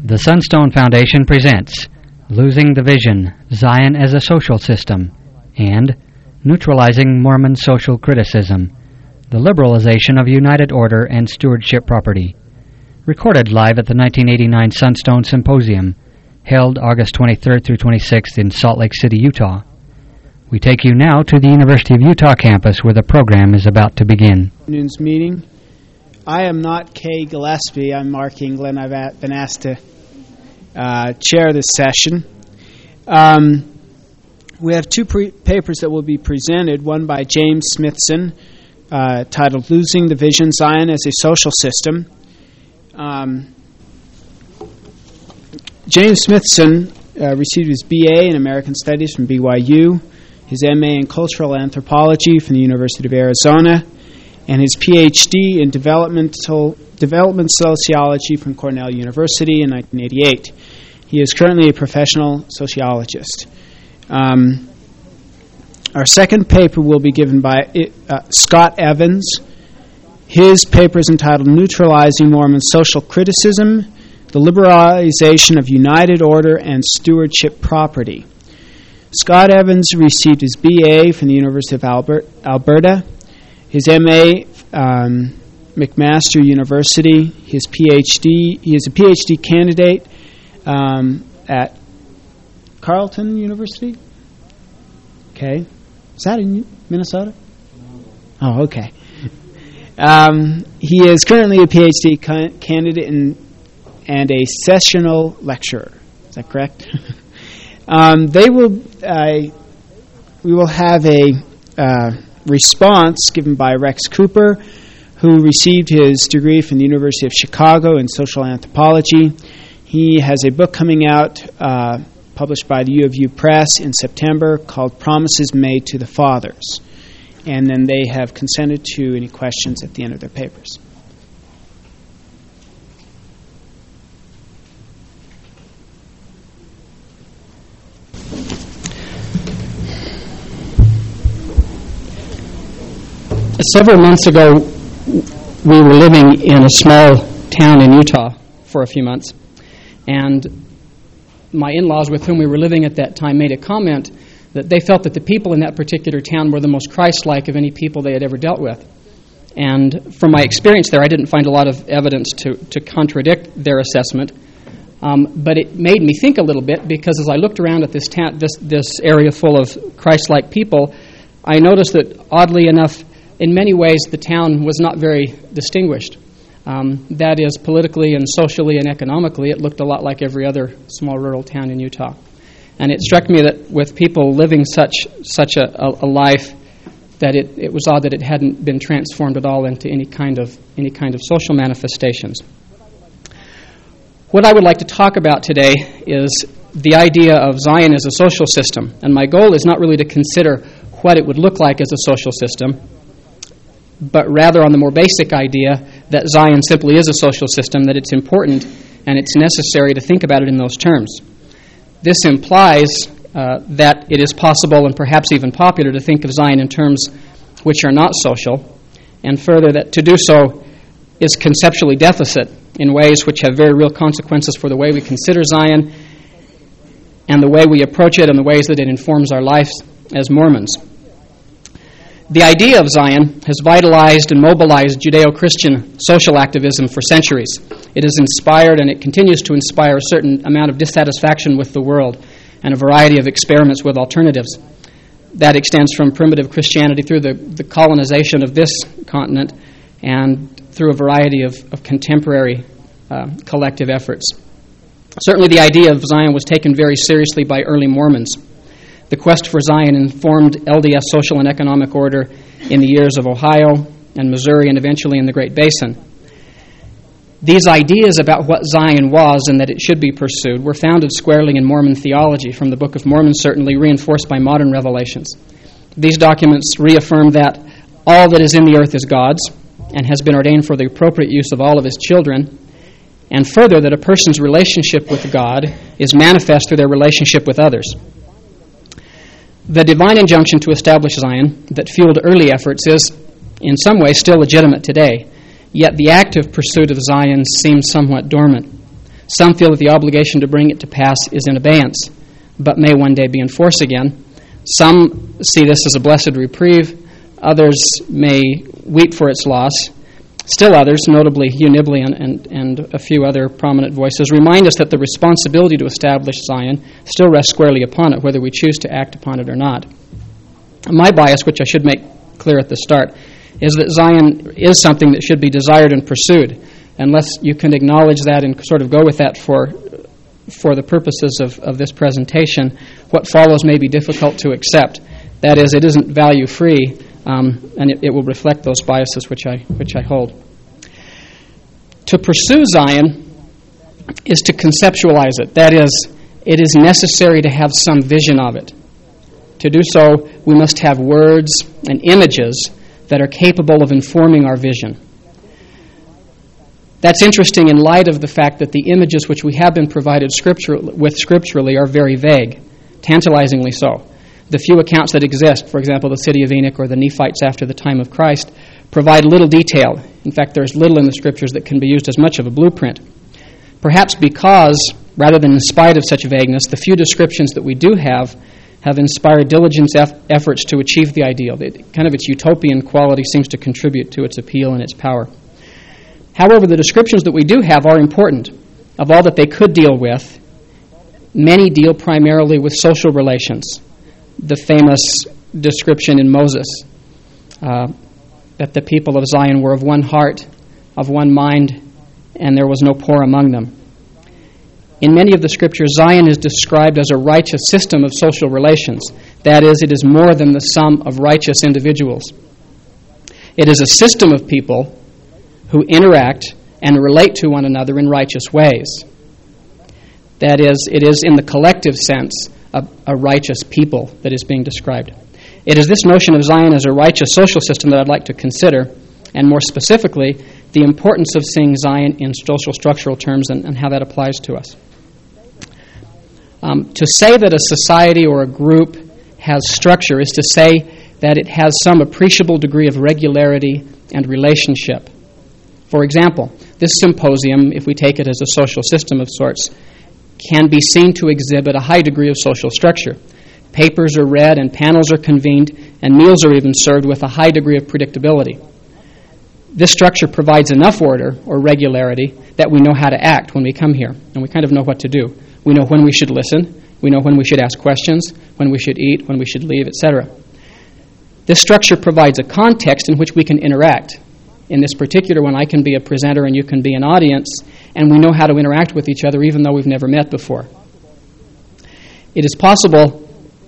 The Sunstone Foundation presents Losing the Vision, Zion as a Social System, and Neutralizing Mormon Social Criticism, the Liberalization of United Order and Stewardship Property. Recorded live at the 1989 Sunstone Symposium, held August 23rd through 26th in Salt Lake City, Utah. We take you now to the University of Utah campus where the program is about to begin. Afternoon's meeting. I am not Kay Gillespie. I'm Mark England. I've been asked to chair this session. We have two papers that will be presented, one by James Smithson, titled Losing the Vision, Zion as a Social System. James Smithson received his B.A. in American Studies from BYU, his M.A. in Cultural Anthropology from the University of Arizona, and his Ph.D. in Development Sociology from Cornell University in 1988. He is currently a professional sociologist. Our second paper will be given by Scott Evans. His paper is entitled Neutralizing Mormon Social Criticism, the Liberalization of United Order and Stewardship Property. Scott Evans received his B.A. from the University of Alberta, his M.A. McMaster University, his Ph.D. He is a Ph.D. candidate at Carleton University. Okay. Is that in Minnesota? Oh, okay. He is currently a Ph.D. candidate and a sessional lecturer. Is that correct? We will have a response given by Rex Cooper, who received his degree from the University of Chicago in social anthropology. He has a book coming out published by the U of U Press in September called Promises Made to the Fathers. And then they have consented to any questions at the end of their papers. Several months ago, we were living in a small town in Utah for a few months, and my in-laws with whom we were living at that time made a comment that they felt that the people in that particular town were the most Christ-like of any people they had ever dealt with. And from my experience there, I didn't find a lot of evidence to contradict their assessment, but it made me think a little bit, because as I looked around at this area full of Christ-like people, I noticed that, oddly enough, in many ways, the town was not very distinguished. That is, politically and socially and economically, it looked a lot like every other small rural town in Utah. And it struck me that with people living such a life, that it was odd that it hadn't been transformed at all into any kind of social manifestations. What I would like to talk about today is the idea of Zion as a social system. And my goal is not really to consider what it would look like as a social system, but rather on the more basic idea that Zion simply is a social system, that it's important and it's necessary to think about it in those terms. This implies that it is possible and perhaps even popular to think of Zion in terms which are not social, and further that to do so is conceptually deficit in ways which have very real consequences for the way we consider Zion and the way we approach it and the ways that it informs our lives as Mormons. The idea of Zion has vitalized and mobilized Judeo-Christian social activism for centuries. It has inspired and it continues to inspire a certain amount of dissatisfaction with the world and a variety of experiments with alternatives. That extends from primitive Christianity through the colonization of this continent and through a variety of contemporary collective efforts. Certainly the idea of Zion was taken very seriously by early Mormons. The quest for Zion informed LDS social and economic order in the years of Ohio and Missouri and eventually in the Great Basin. These ideas about what Zion was and that it should be pursued were founded squarely in Mormon theology, from the Book of Mormon certainly, reinforced by modern revelations. These documents reaffirm that all that is in the earth is God's and has been ordained for the appropriate use of all of His children, and further that a person's relationship with God is manifest through their relationship with others. The divine injunction to establish Zion that fueled early efforts is, in some ways, still legitimate today, yet the active pursuit of Zion seems somewhat dormant. Some feel that the obligation to bring it to pass is in abeyance, but may one day be in force again. Some see this as a blessed reprieve. Others may weep for its loss. Still others, notably Hugh Nibley and a few other prominent voices, remind us that the responsibility to establish Zion still rests squarely upon it, whether we choose to act upon it or not. My bias, which I should make clear at the start, is that Zion is something that should be desired and pursued. Unless you can acknowledge that and sort of go with that for the purposes of this presentation, what follows may be difficult to accept. That is, it isn't value-free, and it will reflect those biases which I hold. To pursue Zion is to conceptualize it. That is, it is necessary to have some vision of it. To do so, we must have words and images that are capable of informing our vision. That's interesting in light of the fact that the images which we have been provided scripturally are very vague, tantalizingly so. The few accounts that exist, for example, the city of Enoch or the Nephites after the time of Christ, provide little detail. In fact, there's little in the Scriptures that can be used as much of a blueprint. Perhaps because, rather than in spite of such vagueness, the few descriptions that we do have inspired diligent efforts to achieve the ideal. Kind of its utopian quality seems to contribute to its appeal and its power. However, the descriptions that we do have are important. Of all that they could deal with, many deal primarily with social relations. The famous description in Moses that the people of Zion were of one heart, of one mind, and there was no poor among them. In many of the scriptures, Zion is described as a righteous system of social relations. That is, it is more than the sum of righteous individuals. It is a system of people who interact and relate to one another in righteous ways. That is, it is in the collective sense a righteous people that is being described. It is this notion of Zion as a righteous social system that I'd like to consider, and more specifically, the importance of seeing Zion in social structural terms and how that applies to us. To say that a society or a group has structure is to say that it has some appreciable degree of regularity and relationship. For example, this symposium, if we take it as a social system of sorts, can be seen to exhibit a high degree of social structure. Papers are read and panels are convened and meals are even served with a high degree of predictability. This structure provides enough order or regularity that we know how to act when we come here, and we kind of know what to do. We know when we should listen, we know when we should ask questions, when we should eat, when we should leave, etc. This structure provides a context in which we can interact. In this particular one, I can be a presenter and you can be an audience, and we know how to interact with each other even though we've never met before. It is possible,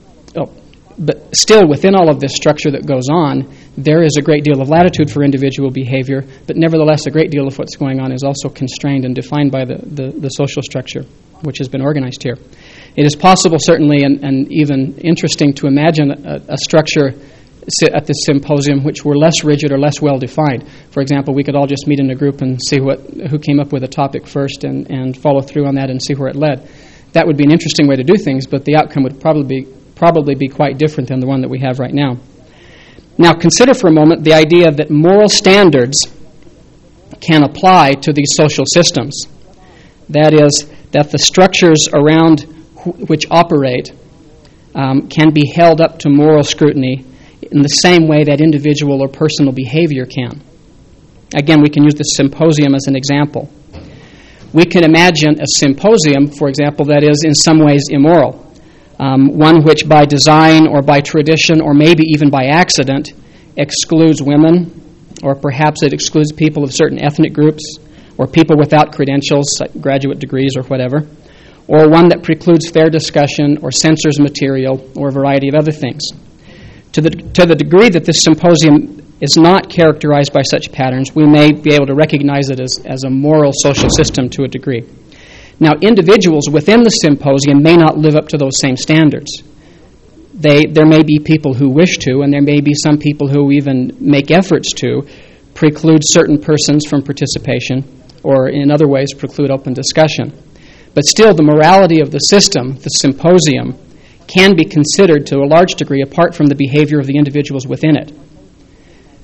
but still within all of this structure that goes on, there is a great deal of latitude for individual behavior, but nevertheless a great deal of what's going on is also constrained and defined by the social structure which has been organized here. It is possible, certainly, and even interesting to imagine a structure at this symposium which were less rigid or less well-defined. For example, we could all just meet in a group and see who came up with a topic first and follow through on that and see where it led. That would be an interesting way to do things, but the outcome would probably be quite different than the one that we have right now. Now, consider for a moment the idea that moral standards can apply to these social systems. That is, that the structures around which operate can be held up to moral scrutiny in the same way that individual or personal behavior can. Again, we can use this symposium as an example. We can imagine a symposium, for example, that is in some ways immoral, one which by design or by tradition or maybe even by accident excludes women, or perhaps it excludes people of certain ethnic groups or people without credentials, like graduate degrees or whatever, or one that precludes fair discussion or censors material or a variety of other things. To the degree that this symposium is not characterized by such patterns, we may be able to recognize it as a moral social system to a degree. Now, individuals within the symposium may not live up to those same standards. There may be people who wish to, and there may be some people who even make efforts to preclude certain persons from participation, or in other ways preclude open discussion. But still, the morality of the system, the symposium, can be considered to a large degree apart from the behavior of the individuals within it.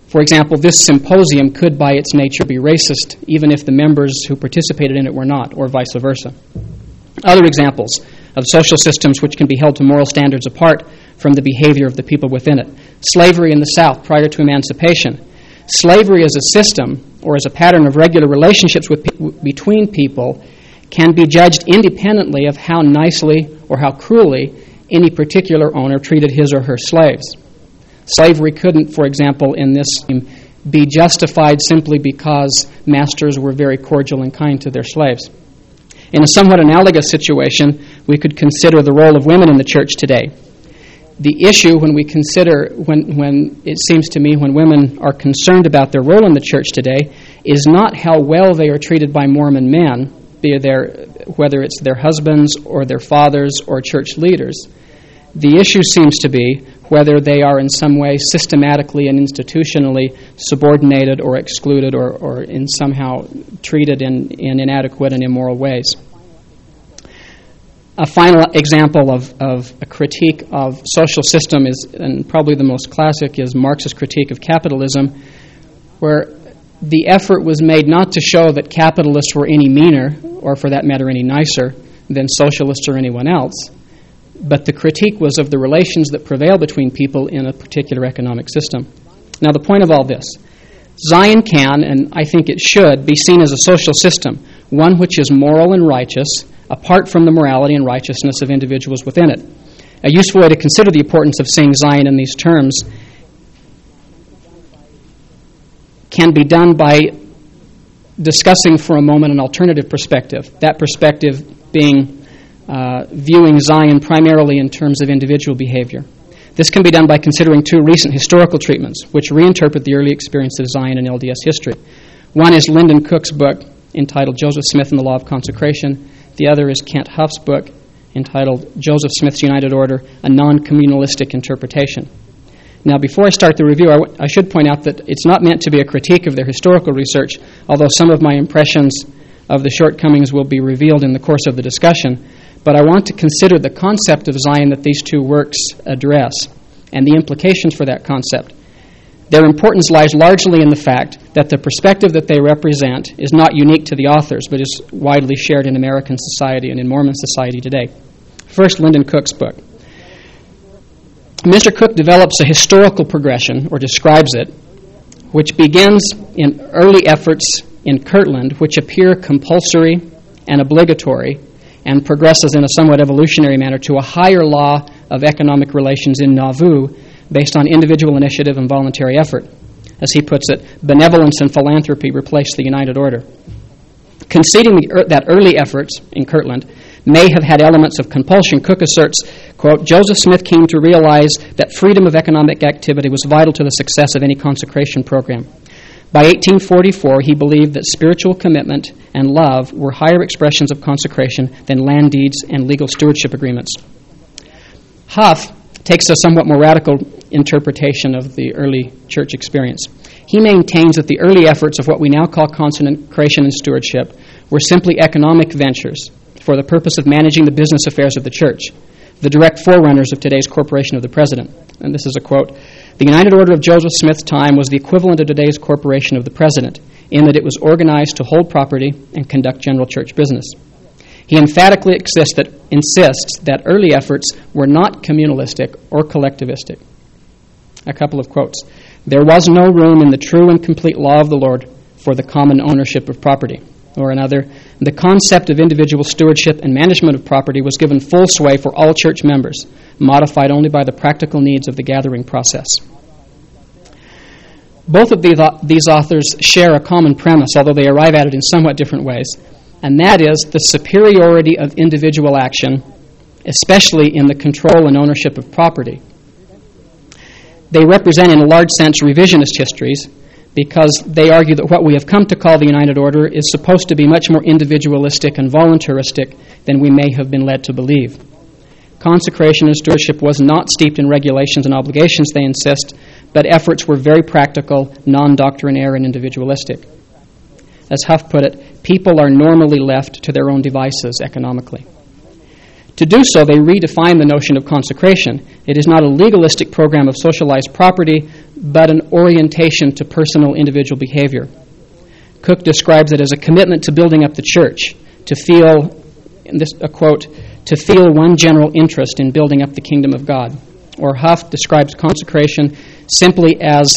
For example, this symposium could by its nature be racist, even if the members who participated in it were not, or vice versa. Other examples of social systems which can be held to moral standards apart from the behavior of the people within it. Slavery in the South prior to emancipation. Slavery as a system, or as a pattern of regular relationships between people, can be judged independently of how nicely or how cruelly any particular owner treated his or her slaves. Slavery couldn't, for example, in this be justified simply because masters were very cordial and kind to their slaves. In a somewhat analogous situation, we could consider the role of women in the church today. The issue when we consider, when it seems to me, when women are concerned about their role in the church today, is not how well they are treated by Mormon men, whether it's their husbands or their fathers or church leaders. The issue seems to be whether they are in some way systematically and institutionally subordinated or excluded or in somehow treated in inadequate and immoral ways. A final example of a critique of social system is, and probably the most classic, is Marx's critique of capitalism, where the effort was made not to show that capitalists were any meaner, or for that matter any nicer, than socialists or anyone else, but the critique was of the relations that prevail between people in a particular economic system. Now, the point of all this, Zion can, and I think it should, be seen as a social system, one which is moral and righteous, apart from the morality and righteousness of individuals within it. A useful way to consider the importance of seeing Zion in these terms can be done by discussing for a moment an alternative perspective, that perspective being viewing Zion primarily in terms of individual behavior. This can be done by considering two recent historical treatments which reinterpret the early experience of Zion in LDS history. One is Lyndon Cook's book entitled Joseph Smith and the Law of Consecration. The other is Kent Huff's book entitled Joseph Smith's United Order, a Non-Communalistic Interpretation. Now, before I start the review, I should point out that it's not meant to be a critique of their historical research, although some of my impressions of the shortcomings will be revealed in the course of the discussion. But I want to consider the concept of Zion that these two works address and the implications for that concept. Their importance lies largely in the fact that the perspective that they represent is not unique to the authors, but is widely shared in American society and in Mormon society today. First, Lyndon Cook's book. Mr. Cook develops a historical progression, or describes it, which begins in early efforts in Kirtland, which appear compulsory and obligatory, and progresses in a somewhat evolutionary manner to a higher law of economic relations in Nauvoo based on individual initiative and voluntary effort. As he puts it, benevolence and philanthropy replace the United Order. Conceding that early efforts in Kirtland may have had elements of compulsion, Cook asserts, quote, Joseph Smith came to realize that freedom of economic activity was vital to the success of any consecration program. By 1844, he believed that spiritual commitment and love were higher expressions of consecration than land deeds and legal stewardship agreements. Huff takes a somewhat more radical interpretation of the early church experience. He maintains that the early efforts of what we now call consecration and stewardship were simply economic ventures for the purpose of managing the business affairs of the church, the direct forerunners of today's corporation of the president. And this is a quote, the United Order of Joseph Smith's time was the equivalent of today's corporation of the president, in that it was organized to hold property and conduct general church business. He emphatically insists that early efforts were not communalistic or collectivistic. A couple of quotes. There was no room in the true and complete law of the Lord for the common ownership of property. Or another, the concept of individual stewardship and management of property was given full sway for all church members, modified only by the practical needs of the gathering process. Both of these authors share a common premise, although they arrive at it in somewhat different ways, and that is the superiority of individual action, especially in the control and ownership of property. They represent, in a large sense, revisionist histories, because they argue that what we have come to call the United Order is supposed to be much more individualistic and voluntaristic than we may have been led to believe. Consecration and stewardship was not steeped in regulations and obligations, they insist, but efforts were very practical, non-doctrinaire, and individualistic. As Huff put it, people are normally left to their own devices economically. To do so, they redefine the notion of consecration. It is not a legalistic program of socialized property, but an orientation to personal individual behavior. Cook describes it as a commitment to building up the church, to feel, in this a quote, to feel one general interest in building up the kingdom of God. Or Huff describes consecration simply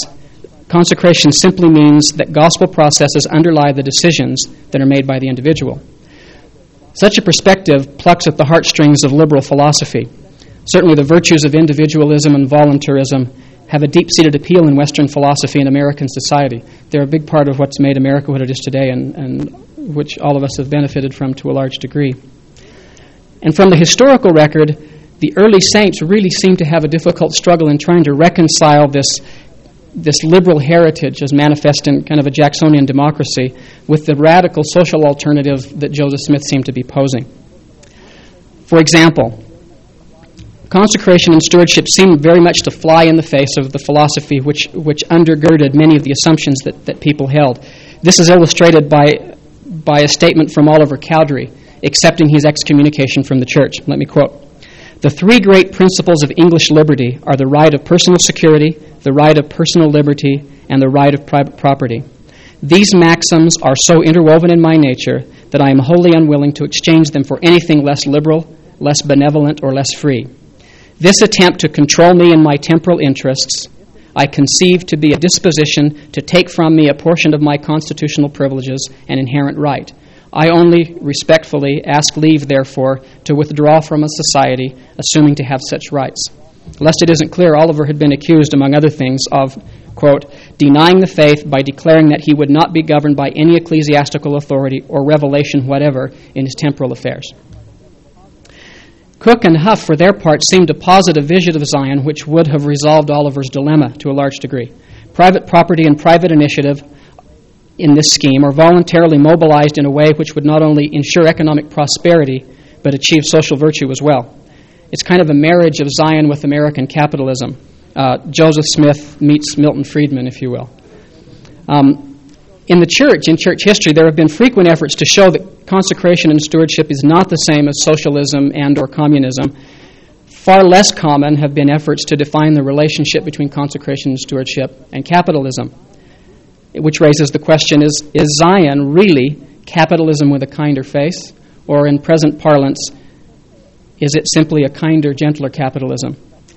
means that gospel processes underlie the decisions that are made by the individual. Such a perspective plucks at the heartstrings of liberal philosophy. Certainly the virtues of individualism and voluntarism have a deep-seated appeal in Western philosophy and American society. They're a big part of what's made America what it is today and which all of us have benefited from to a large degree. And from the historical record, the early saints really seem to have a difficult struggle in trying to reconcile this liberal heritage as manifest in kind of a Jacksonian democracy with the radical social alternative that Joseph Smith seemed to be posing. For example, consecration and stewardship seemed very much to fly in the face of the philosophy which undergirded many of the assumptions that people held. This is illustrated by a statement from Oliver Cowdery, accepting his excommunication from the church. Let me quote, "The three great principles of English liberty are the right of personal security, the right of personal liberty, and the right of private property. These maxims are so interwoven in my nature that I am wholly unwilling to exchange them for anything less liberal, less benevolent, or less free. This attempt to control me in my temporal interests I conceive to be a disposition to take from me a portion of my constitutional privileges and inherent right. I only respectfully ask leave, therefore, to withdraw from a society assuming to have such rights." Lest it isn't clear, Oliver had been accused, among other things, of, quote, "denying the faith by declaring that he would not be governed by any ecclesiastical authority or revelation whatever in his temporal affairs." Cook and Huff, for their part, seemed to posit a vision of Zion which would have resolved Oliver's dilemma to a large degree. Private property and private initiative in this scheme are voluntarily mobilized in a way which would not only ensure economic prosperity, but achieve social virtue as well. It's kind of a marriage of Zion with American capitalism. Joseph Smith meets Milton Friedman, if you will. In church history, there have been frequent efforts to show that consecration and stewardship is not the same as socialism and or communism. Far less common have been efforts to define the relationship between consecration and stewardship and capitalism, which raises the question, is Zion really capitalism with a kinder face? Or in present parlance, is it simply a kinder, gentler capitalism?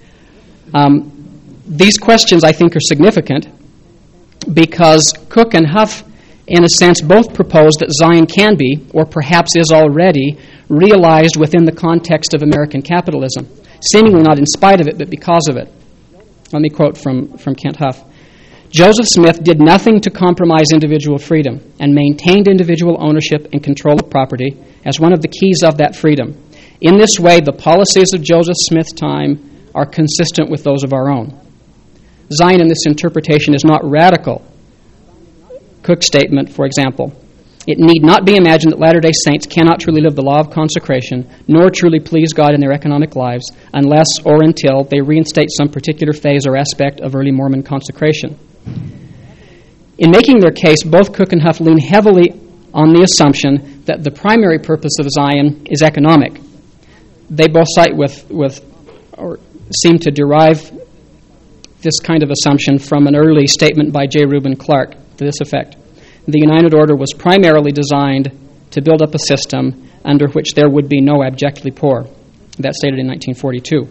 These questions, I think, are significant because Cook and Huff, in a sense, both propose that Zion can be, or perhaps is already, realized within the context of American capitalism, seemingly not in spite of it, but because of it. Let me quote from Kent Huff. "Joseph Smith did nothing to compromise individual freedom and maintained individual ownership and control of property as one of the keys of that freedom. In this way, the policies of Joseph Smith's time are consistent with those of our own." Zion in this interpretation is not radical. Cook's statement, for example, "It need not be imagined that Latter-day Saints cannot truly live the law of consecration, nor truly please God in their economic lives, unless or until they reinstate some particular phase or aspect of early Mormon consecration." In making their case, both Cook and Huff lean heavily on the assumption that the primary purpose of Zion is economic. They both cite or seem to derive this kind of assumption from an early statement by J. Reuben Clark to this effect: "The United Order was primarily designed to build up a system under which there would be no abjectly poor." That's stated in 1942.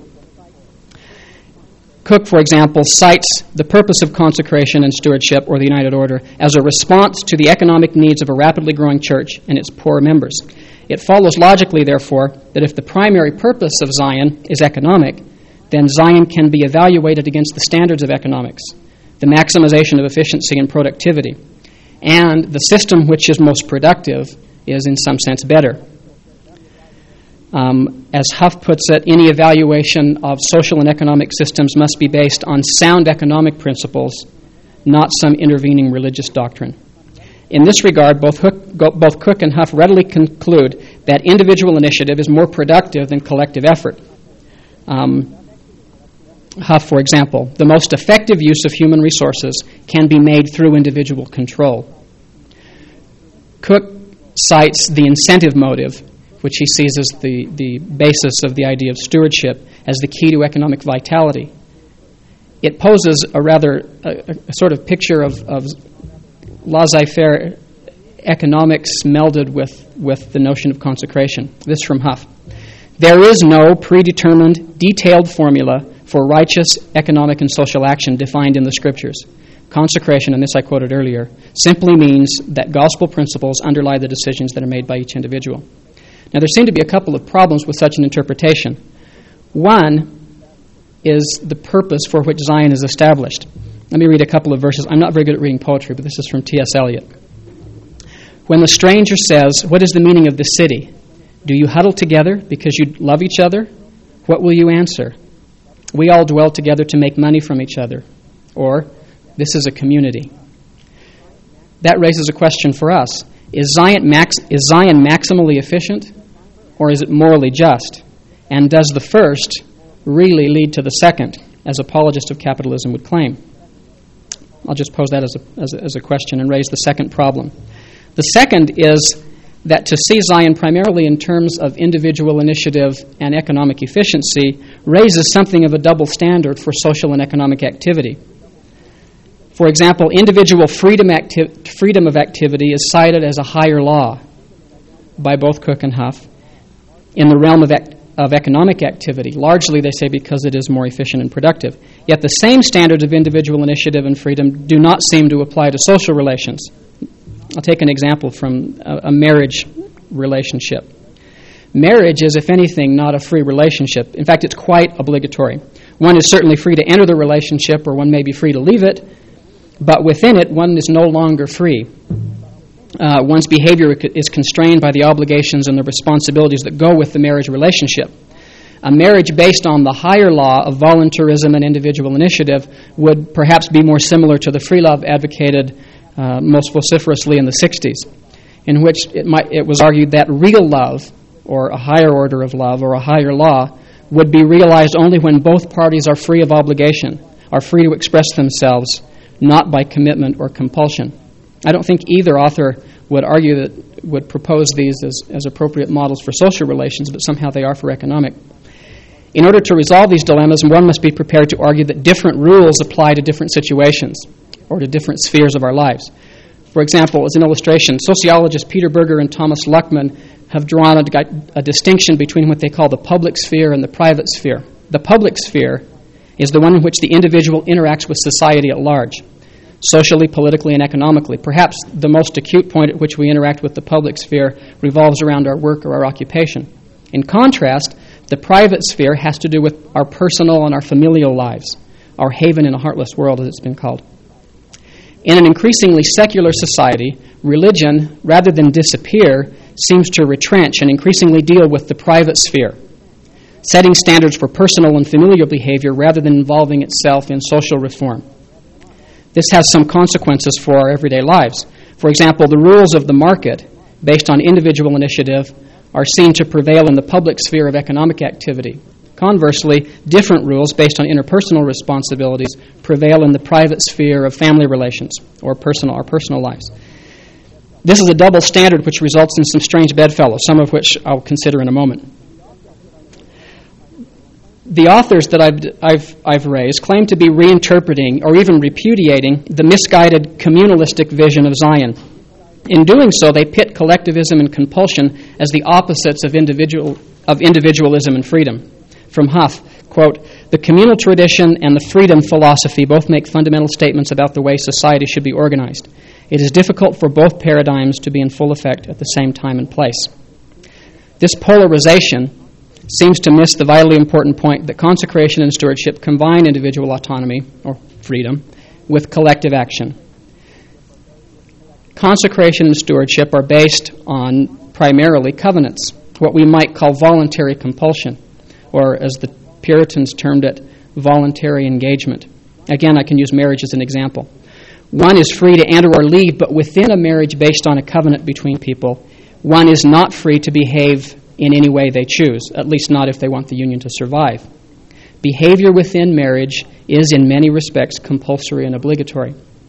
Cook, for example, cites the purpose of consecration and stewardship, or the United Order, as a response to the economic needs of a rapidly growing church and its poor members. It follows logically, therefore, that if the primary purpose of Zion is economic, then Zion can be evaluated against the standards of economics, the maximization of efficiency and productivity, and the system which is most productive is in some sense better. As Huff puts it, any evaluation of social and economic systems must be based on sound economic principles, not some intervening religious doctrine. In this regard, both Cook and Huff readily conclude that individual initiative is more productive than collective effort. Huff, for example, "The most effective use of human resources can be made through individual control." Cook cites the incentive motive, which he sees as the basis of the idea of stewardship, as the key to economic vitality. it poses a sort of picture of laissez-faire economics melded with the notion of consecration. This from Huff. There is no predetermined, detailed formula for righteous economic and social action defined in the Scriptures. Consecration, and this I quoted earlier, simply means that gospel principles underlie the decisions that are made by each individual. Now, there seem to be a couple of problems with such an interpretation. One is the purpose for which Zion is established. Let me read a couple of verses. I'm not very good at reading poetry, but this is from T.S. Eliot. When the stranger says, "What is the meaning of this city? Do you huddle together because you love each other? What will you answer? We all dwell together to make money from each other." Or, "This is a community." That raises a question for us. Is Zion maximally efficient, or is it morally just? And does the first really lead to the second, as apologists of capitalism would claim? I'll just pose that as a question and raise the second problem. The second is that to see Zion primarily in terms of individual initiative and economic efficiency raises something of a double standard for social and economic activity. For example, individual freedom of activity is cited as a higher law by both Cook and Huff in the realm of economic activity, largely, they say, because it is more efficient and productive. Yet the same standards of individual initiative and freedom do not seem to apply to social relations. I'll take an example from a marriage relationship. Marriage is, if anything, not a free relationship. In fact, it's quite obligatory. One is certainly free to enter the relationship, or one may be free to leave it, but within it, one is no longer free. One's behavior is constrained by the obligations and the responsibilities that go with the marriage relationship. A marriage based on the higher law of voluntarism and individual initiative would perhaps be more similar to the free love advocated most vociferously in the 60s, in which it was argued that real love, or a higher order of love, or a higher law, would be realized only when both parties are free of obligation, are free to express themselves, not by commitment or compulsion. I don't think either author would propose these as appropriate models for social relations, but somehow they are for economic. In order to resolve these dilemmas, one must be prepared to argue that different rules apply to different situations or to different spheres of our lives. For example, as an illustration, sociologists Peter Berger and Thomas Luckman have drawn a distinction between what they call the public sphere and the private sphere. The public sphere is the one in which the individual interacts with society at large, socially, politically, and economically. Perhaps the most acute point at which we interact with the public sphere revolves around our work or our occupation. In contrast, the private sphere has to do with our personal and our familial lives, our haven in a heartless world, as it's been called. In an increasingly secular society, religion, rather than disappear, seems to retrench and increasingly deal with the private sphere, setting standards for personal and familial behavior rather than involving itself in social reform. This has some consequences for our everyday lives. For example, the rules of the market, based on individual initiative, are seen to prevail in the public sphere of economic activity. Conversely, different rules based on interpersonal responsibilities prevail in the private sphere of family relations or our personal lives. This is a double standard which results in some strange bedfellows, some of which I'll consider in a moment. The authors that I've raised claim to be reinterpreting or even repudiating the misguided communalistic vision of Zion. In doing so, they pit collectivism and compulsion as the opposites of individualism and freedom. From Huff, quote, "The communal tradition and the freedom philosophy both make fundamental statements about the way society should be organized. It is difficult for both paradigms to be in full effect at the same time and place." This polarization seems to miss the vitally important point that consecration and stewardship combine individual autonomy, or freedom, with collective action. Consecration and stewardship are based on primarily covenants, what we might call voluntary compulsion, or as the Puritans termed it, voluntary engagement. Again, I can use marriage as an example. One is free to enter or leave, but within a marriage based on a covenant between people, one is not free to behave in any way they choose, at least not if they want the union to survive. Behavior within marriage is in many respects compulsory and obligatory.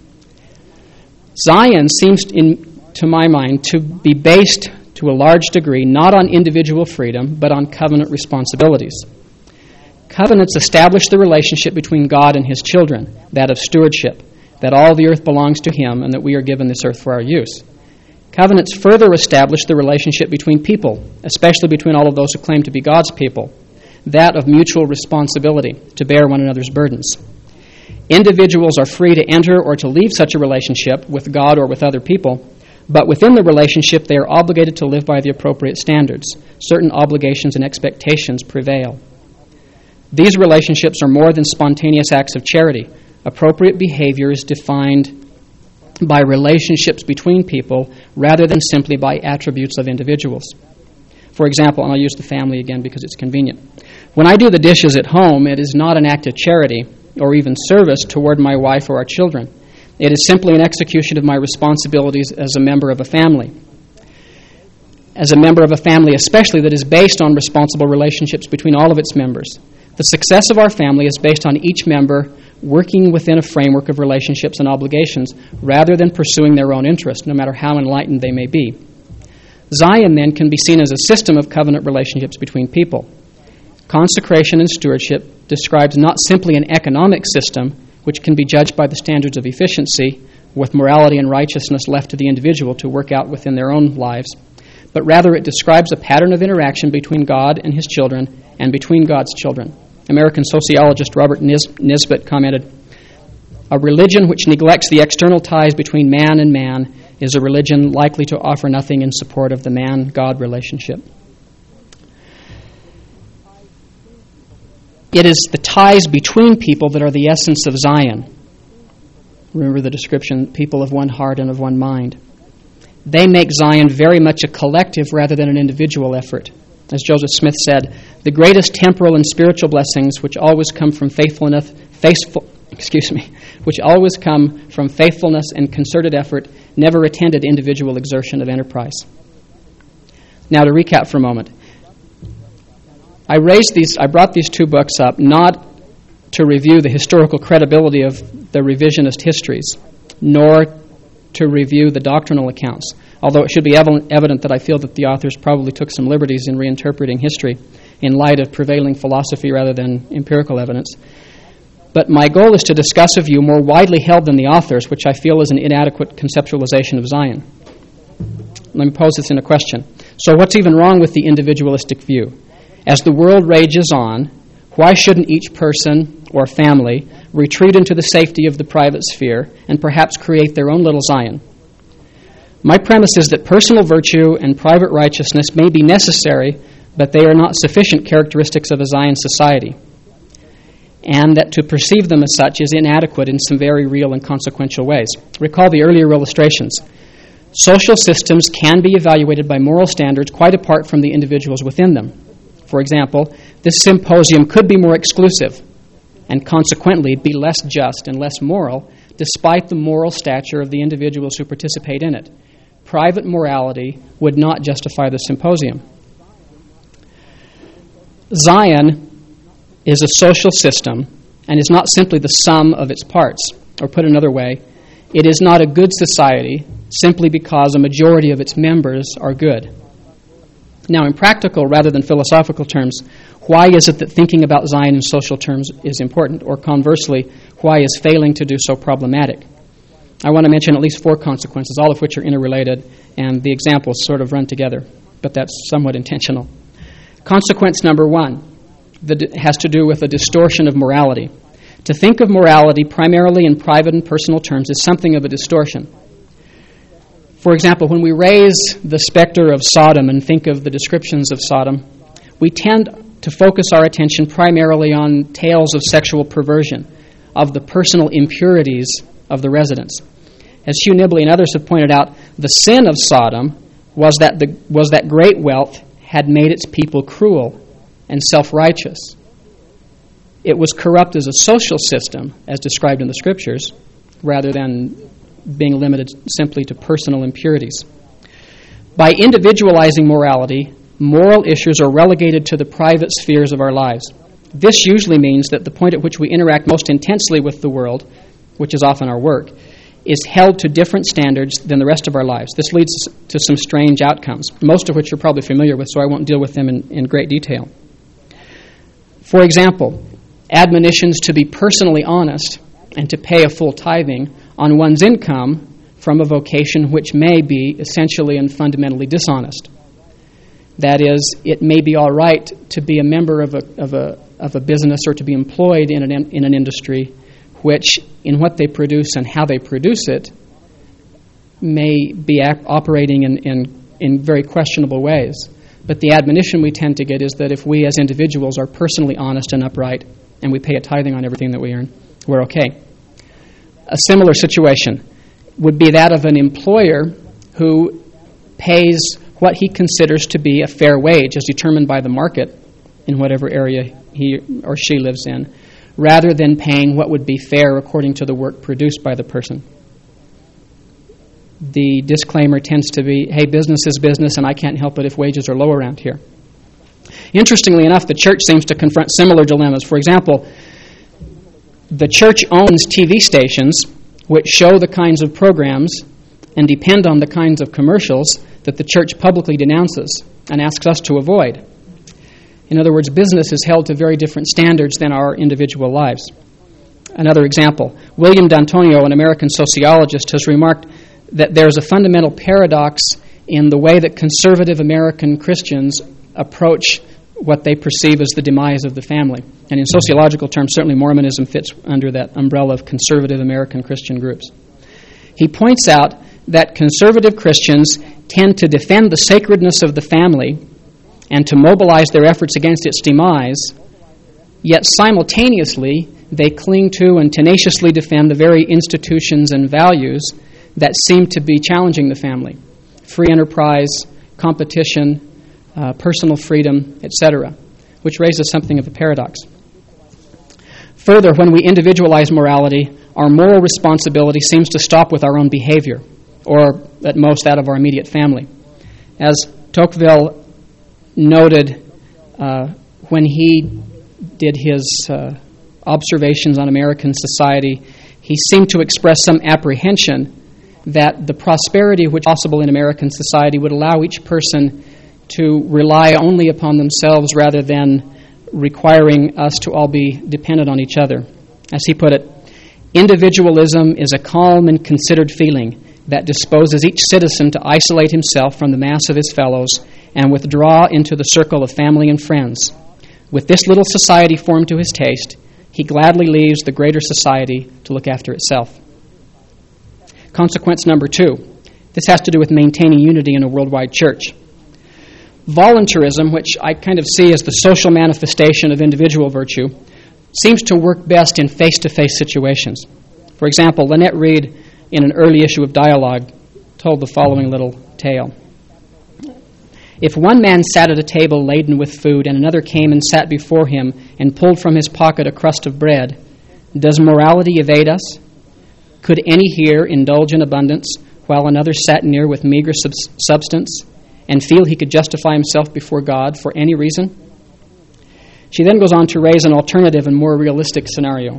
Zion seems, to my mind, to be based to a large degree not on individual freedom, but on covenant responsibilities. Covenants establish the relationship between God and his children, that of stewardship, that all the earth belongs to him and that we are given this earth for our use. Covenants further establish the relationship between people, especially between all of those who claim to be God's people, that of mutual responsibility to bear one another's burdens. Individuals are free to enter or to leave such a relationship with God or with other people, but within the relationship they are obligated to live by the appropriate standards. Certain obligations and expectations prevail. These relationships are more than spontaneous acts of charity. Appropriate behavior is defined by relationships between people rather than simply by attributes of individuals. For example, and I'll use the family again because it's convenient. When I do the dishes at home, it is not an act of charity or even service toward my wife or our children. It is simply an execution of my responsibilities as a member of a family. As a member of a family especially that is based on responsible relationships between all of its members. The success of our family is based on each member working within a framework of relationships and obligations rather than pursuing their own interest, no matter how enlightened they may be. Zion, then, can be seen as a system of covenant relationships between people. Consecration and stewardship describes not simply an economic system, which can be judged by the standards of efficiency, with morality and righteousness left to the individual to work out within their own lives, but rather it describes a pattern of interaction between God and his children and between God's children. American sociologist Robert Nisbet commented, "A religion which neglects the external ties between man and man is a religion likely to offer nothing in support of the man-God relationship." It is the ties between people that are the essence of Zion. Remember the description, people of one heart and of one mind. They make Zion very much a collective rather than an individual effort. As Joseph Smith said, the greatest temporal and spiritual blessings which always come from faithfulness and concerted effort never attended individual exertion of enterprise. Now to recap for a moment. I brought these two books up not to review the historical credibility of the revisionist histories, nor to review the doctrinal accounts, although it should be evident that I feel that the authors probably took some liberties in reinterpreting history in light of prevailing philosophy rather than empirical evidence. But my goal is to discuss a view more widely held than the authors, which I feel is an inadequate conceptualization of Zion. Let me pose this in a question. So what's even wrong with the individualistic view? As the world rages on, why shouldn't each person or family retreat into the safety of the private sphere and perhaps create their own little Zion? My premise is that personal virtue and private righteousness may be necessary, but they are not sufficient characteristics of a Zion society, and that to perceive them as such is inadequate in some very real and consequential ways. Recall the earlier illustrations. Social systems can be evaluated by moral standards quite apart from the individuals within them. For example, this symposium could be more exclusive and consequently be less just and less moral despite the moral stature of the individuals who participate in it. Private morality would not justify the symposium. Zion is a social system and is not simply the sum of its parts. Or put another way, it is not a good society simply because a majority of its members are good. Now, in practical rather than philosophical terms, why is it that thinking about Zion in social terms is important? Or conversely, why is failing to do so problematic? I want to mention at least 4 consequences, all of which are interrelated, and the examples sort of run together, but that's somewhat intentional. Consequence number 1 has to do with a distortion of morality. To think of morality primarily in private and personal terms is something of a distortion. For example, when we raise the specter of Sodom and think of the descriptions of Sodom, we tend to focus our attention primarily on tales of sexual perversion, of the personal impurities of the residents. As Hugh Nibley and others have pointed out, the sin of Sodom was that great wealth had made its people cruel and self-righteous. It was corrupt as a social system, as described in the Scriptures, rather than being limited simply to personal impurities. By individualizing morality, moral issues are relegated to the private spheres of our lives. This usually means that the point at which we interact most intensely with the world, which is often our work, is held to different standards than the rest of our lives. This leads to some strange outcomes, most of which you're probably familiar with, so I won't deal with them in great detail. For example, admonitions to be personally honest and to pay a full tithing on one's income from a vocation which may be essentially and fundamentally dishonest. That is, it may be all right to be a member of a business or to be employed in an industry which, in what they produce and how they produce it, may be operating in very questionable ways. But the admonition we tend to get is that if we as individuals are personally honest and upright and we pay a tithing on everything that we earn, we're okay. A similar situation would be that of an employer who pays what he considers to be a fair wage as determined by the market in whatever area he or she lives in, rather than paying what would be fair according to the work produced by the person. The disclaimer tends to be, hey, business is business, and I can't help it if wages are low around here. Interestingly enough, the church seems to confront similar dilemmas. For example, the church owns TV stations which show the kinds of programs and depend on the kinds of commercials that the church publicly denounces and asks us to avoid. In other words, business is held to very different standards than our individual lives. Another example, William D'Antonio, an American sociologist, has remarked that there's a fundamental paradox in the way that conservative American Christians approach what they perceive as the demise of the family. And in sociological terms, certainly Mormonism fits under that umbrella of conservative American Christian groups. He points out that conservative Christians tend to defend the sacredness of the family and to mobilize their efforts against its demise, yet simultaneously they cling to and tenaciously defend the very institutions and values that seem to be challenging the family: free enterprise, competition, personal freedom, etc., which raises something of a paradox. Further, when we individualize morality, our moral responsibility seems to stop with our own behavior, or at most that of our immediate family. As Tocqueville noted when he did his observations on American society, he seemed to express some apprehension that the prosperity which is possible in American society would allow each person to rely only upon themselves rather than requiring us to all be dependent on each other. As he put it, individualism is a calm and considered feeling that disposes each citizen to isolate himself from the mass of his fellows and withdraw into the circle of family and friends. With this little society formed to his taste, he gladly leaves the greater society to look after itself. Consequence number 2. This has to do with maintaining unity in a worldwide church. Voluntarism, which I kind of see as the social manifestation of individual virtue, seems to work best in face-to-face situations. For example, Lynette Reed, in an early issue of Dialogue, told the following little tale. If one man sat at a table laden with food and another came and sat before him and pulled from his pocket a crust of bread, does morality evade us? Could any here indulge in abundance while another sat near with meager substance and feel he could justify himself before God for any reason? She then goes on to raise an alternative and more realistic scenario.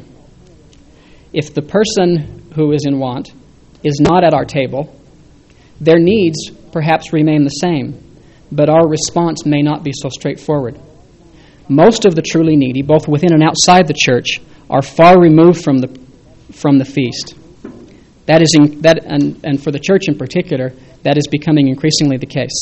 If the person who is in want is not at our table, their needs perhaps remain the same, but our response may not be so straightforward. Most of the truly needy, both within and outside the church, are far removed from the feast. And for the church in particular, that is becoming increasingly the case.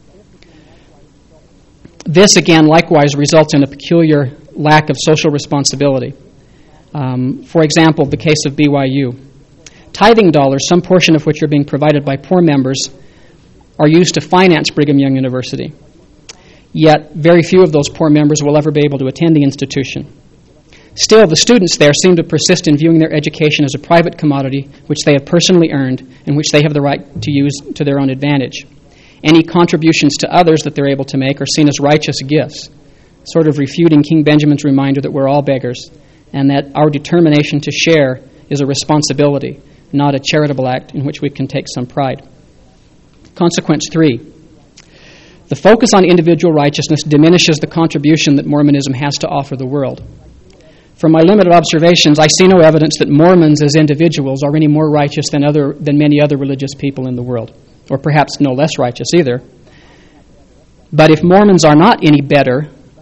This, again, likewise results in a peculiar lack of social responsibility. For example, the case of BYU. Tithing dollars, some portion of which are being provided by poor members, are used to finance Brigham Young University. Yet, very few of those poor members will ever be able to attend the institution. Still, the students there seem to persist in viewing their education as a private commodity which they have personally earned and which they have the right to use to their own advantage. Any contributions to others that they're able to make are seen as righteous gifts, sort of refuting King Benjamin's reminder that we're all beggars and that our determination to share is a responsibility, not a charitable act in which we can take some pride. Consequence 3. The focus on individual righteousness diminishes the contribution that Mormonism has to offer the world. From my limited observations, I see no evidence that Mormons as individuals are any more righteous than many other religious people in the world, or perhaps no less righteous either. But if Mormons are not any better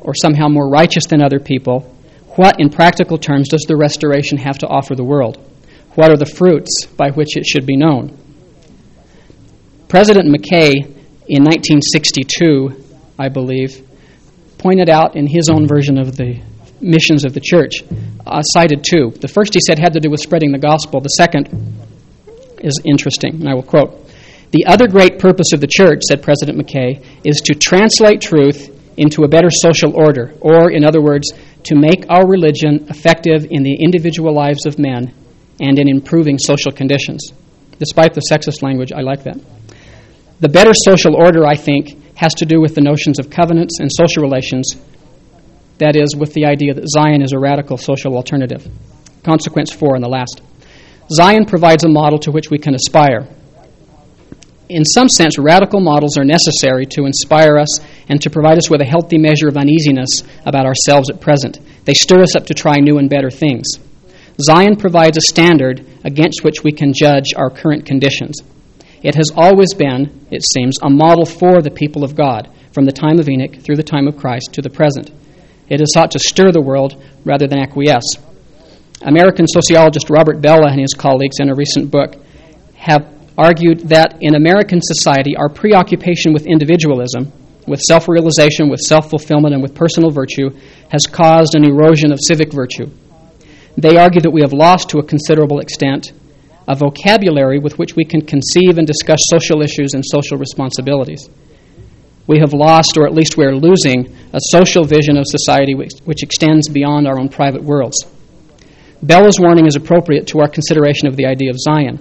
or somehow more righteous than other people, what, in practical terms, does the restoration have to offer the world? What are the fruits by which it should be known? President McKay, in 1962, I believe, pointed out in his own version of the missions of the church, cited two. The first, he said, had to do with spreading the gospel. The second is interesting, and I will quote, "The other great purpose of the church," said President McKay, "is to translate truth into a better social order, or, in other words, to make our religion effective in the individual lives of men and in improving social conditions." Despite the sexist language, I like that. The better social order, I think, has to do with the notions of covenants and social relations, that is, with the idea that Zion is a radical social alternative. Consequence 4, and the last. Zion provides a model to which we can aspire. In some sense, radical models are necessary to inspire us and to provide us with a healthy measure of uneasiness about ourselves at present. They stir us up to try new and better things. Zion provides a standard against which we can judge our current conditions. It has always been, it seems, a model for the people of God, from the time of Enoch through the time of Christ to the present. It has sought to stir the world rather than acquiesce. American sociologist Robert Bellah and his colleagues in a recent book have argued that in American society, our preoccupation with individualism, with self-realization, with self-fulfillment, and with personal virtue has caused an erosion of civic virtue. They argue that we have lost, to a considerable extent, a vocabulary with which we can conceive and discuss social issues and social responsibilities. We have lost, or at least we are losing, a social vision of society which extends beyond our own private worlds. Bellah's warning is appropriate to our consideration of the idea of Zion.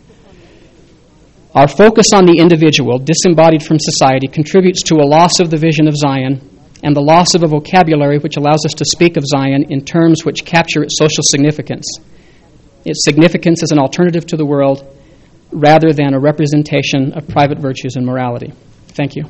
Our focus on the individual, disembodied from society, contributes to a loss of the vision of Zion and the loss of a vocabulary which allows us to speak of Zion in terms which capture its social significance. Its significance as an alternative to the world rather than a representation of private virtues and morality. Thank you.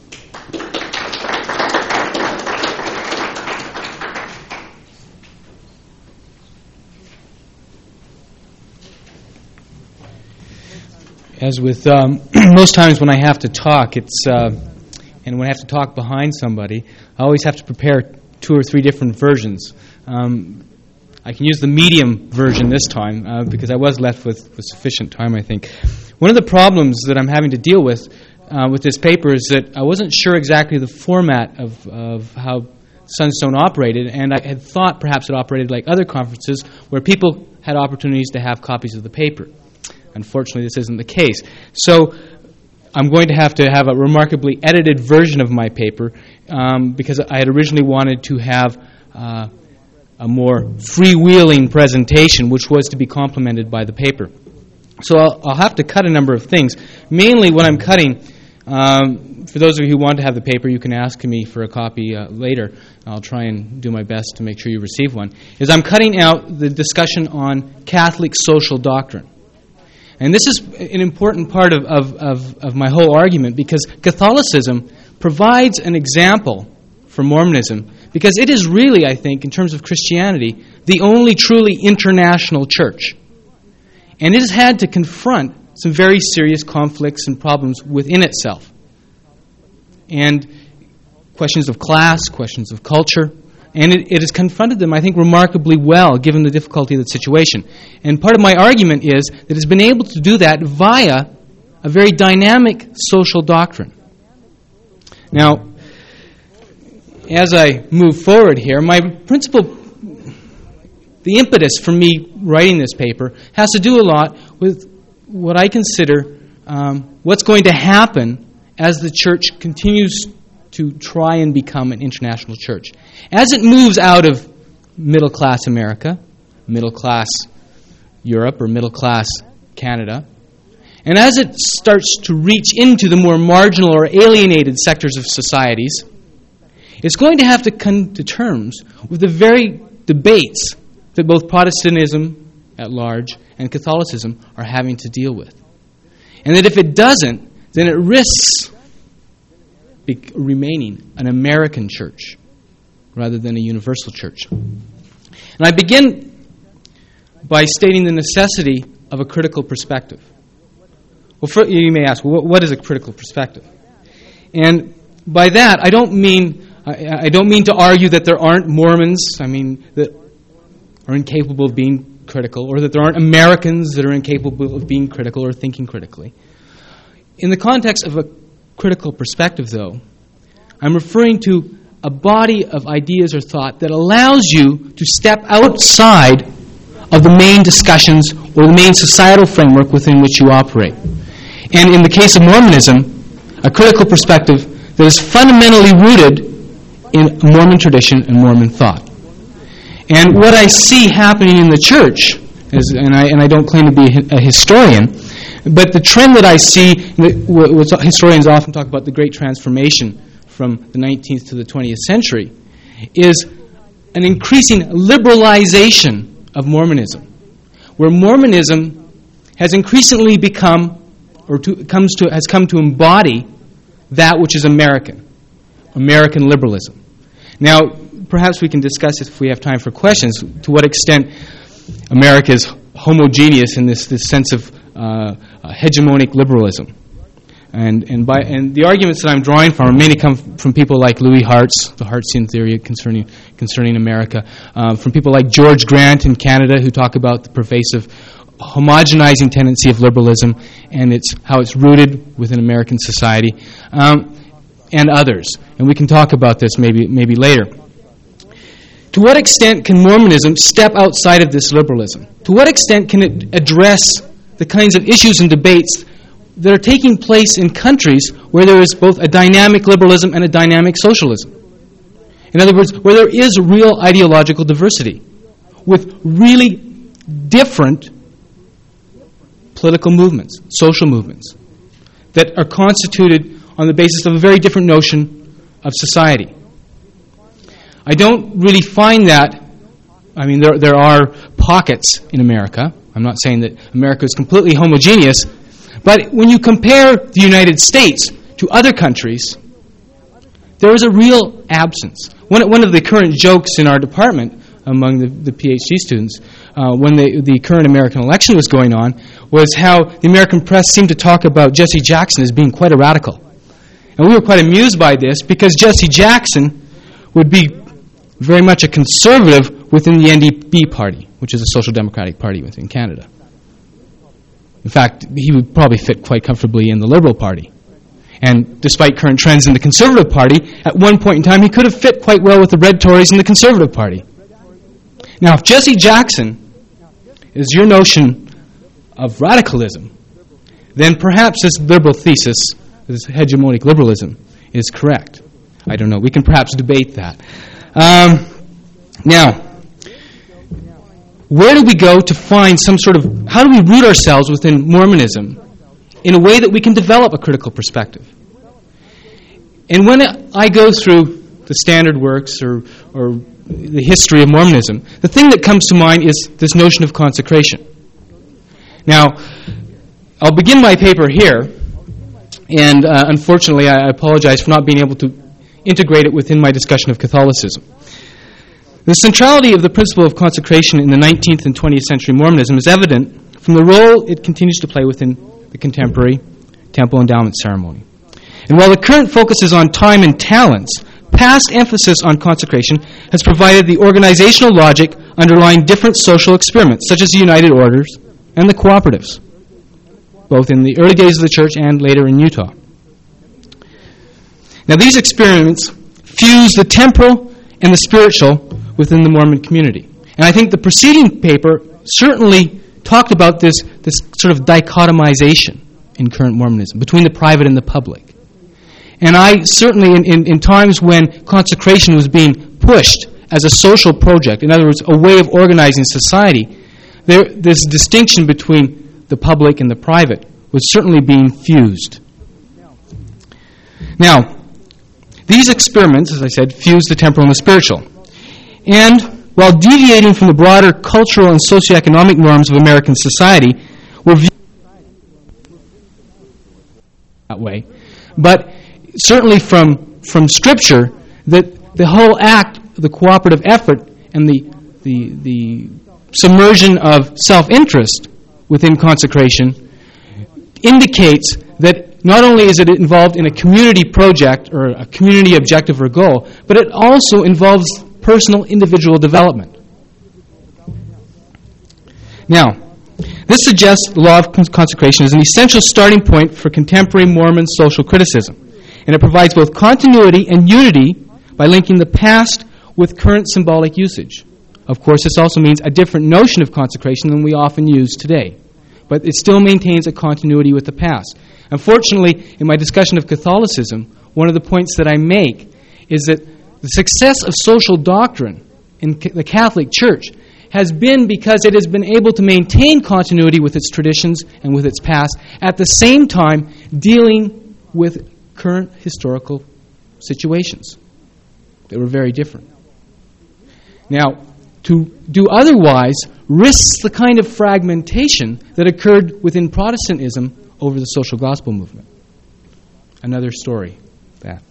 As with most times when I have to talk, and when I have to talk behind somebody, I always have to prepare 2 or 3 different versions. I can use the medium version this time because I was left with sufficient time, I think. One of the problems that I'm having to deal with this paper is that I wasn't sure exactly the format of how Sunstone operated, and I had thought perhaps it operated like other conferences where people had opportunities to have copies of the paper. Unfortunately, this isn't the case. So I'm going to have a remarkably edited version of my paper because I had originally wanted to have a more freewheeling presentation, which was to be complemented by the paper. So I'll have to cut a number of things. Mainly what I'm cutting, for those of you who want to have the paper, you can ask me for a copy later. I'll try and do my best to make sure you receive one, is I'm cutting out the discussion on Catholic social doctrine. And this is an important part of my whole argument because Catholicism provides an example for Mormonism because it is really, I think, in terms of Christianity, the only truly international church. And it has had to confront some very serious conflicts and problems within itself. And questions of class, questions of culture. And it has confronted them, I think, remarkably well, given the difficulty of the situation. And part of my argument is that it's been able to do that via a very dynamic social doctrine. Now, as I move forward here, my principal, the impetus for me writing this paper has to do a lot with what I consider what's going to happen as the church continues to try and become an international church. As it moves out of middle-class America, middle-class Europe, or middle-class Canada, and as it starts to reach into the more marginal or alienated sectors of societies, it's going to have to come to terms with the very debates that both Protestantism at large and Catholicism are having to deal with. And that if it doesn't, then it risks remaining an American church rather than a universal church. And I begin by stating the necessity of a critical perspective. Well, you may ask, what is a critical perspective? And by that, I don't mean I don't mean to argue that there aren't Mormons, that are incapable of being critical, or that there aren't Americans that are incapable of being critical or thinking critically. In the context of a critical perspective, though, I'm referring to a body of ideas or thought that allows you to step outside of the main discussions or the main societal framework within which you operate. And in the case of Mormonism, a critical perspective that is fundamentally rooted in Mormon tradition and Mormon thought. And what I see happening in the church, and I don't claim to be a historian, but the trend that I see, what historians often talk about, the Great Transformation from the 19th to the 20th century, is an increasing liberalization of Mormonism, where Mormonism has increasingly become, has come to embody that which is American liberalism. Now, perhaps we can discuss, if we have time for questions, to what extent America is homogeneous in this sense of hegemonic liberalism. And the arguments that I'm drawing from mainly come from people like Louis Hartz, the Hartzian theory concerning America, from people like George Grant in Canada, who talk about the pervasive homogenizing tendency of liberalism and how it's rooted within American society, and others. And we can talk about this maybe later. To what extent can Mormonism step outside of this liberalism? To what extent can it address the kinds of issues and debates that are taking place in countries where there is both a dynamic liberalism and a dynamic socialism? In other words, where there is real ideological diversity, with really different political movements, social movements, that are constituted on the basis of a very different notion of society. I don't really find that. There are pockets in America. I'm not saying that America is completely homogeneous, but when you compare the United States to other countries, there is a real absence. One of the current jokes in our department among the PhD students, when the current American election was going on, was how the American press seemed to talk about Jesse Jackson as being quite a radical. And we were quite amused by this, because Jesse Jackson would be very much a conservative within the NDP party, which is a social democratic party within Canada. In fact, he would probably fit quite comfortably in the Liberal Party. And despite current trends in the Conservative Party, at one point in time he could have fit quite well with the Red Tories in the Conservative Party. Now, if Jesse Jackson is your notion of radicalism, then perhaps this liberal thesis, this hegemonic liberalism, is correct. I don't know. We can perhaps debate that. Now, where do we go to find how do we root ourselves within Mormonism in a way that we can develop a critical perspective? And when I go through the standard works or the history of Mormonism, the thing that comes to mind is this notion of consecration. Now, I'll begin my paper here, and unfortunately I apologize for not being able to integrate it within my discussion of Catholicism. The centrality of the principle of consecration in the 19th and 20th century Mormonism is evident from the role it continues to play within the contemporary temple endowment ceremony. And while the current focus is on time and talents, past emphasis on consecration has provided the organizational logic underlying different social experiments, such as the United Orders and the cooperatives, both in the early days of the church and later in Utah. Now, these experiments fuse the temporal and the spiritual within the Mormon community. And I think the preceding paper certainly talked about this sort of dichotomization in current Mormonism between the private and the public. And I certainly, in times when consecration was being pushed as a social project, in other words, a way of organizing society, this distinction between the public and the private was certainly being fused. Now, these experiments, as I said, fuse the temporal and the spiritual. And while deviating from the broader cultural and socioeconomic norms of American society, were viewed that way. But certainly from Scripture, that the whole act, the cooperative effort, and the submersion of self-interest within consecration indicates that not only is it involved in a community project or a community objective or goal, but it also involves personal individual development. Now, this suggests the law of consecration is an essential starting point for contemporary Mormon social criticism, and it provides both continuity and unity by linking the past with current symbolic usage. Of course, this also means a different notion of consecration than we often use today, but it still maintains a continuity with the past. Unfortunately, in my discussion of Catholicism, one of the points that I make is that the success of social doctrine in the Catholic Church has been because it has been able to maintain continuity with its traditions and with its past, at the same time dealing with current historical situations that were very different. Now, to do otherwise risks the kind of fragmentation that occurred within Protestantism over the social gospel movement. Another story. That.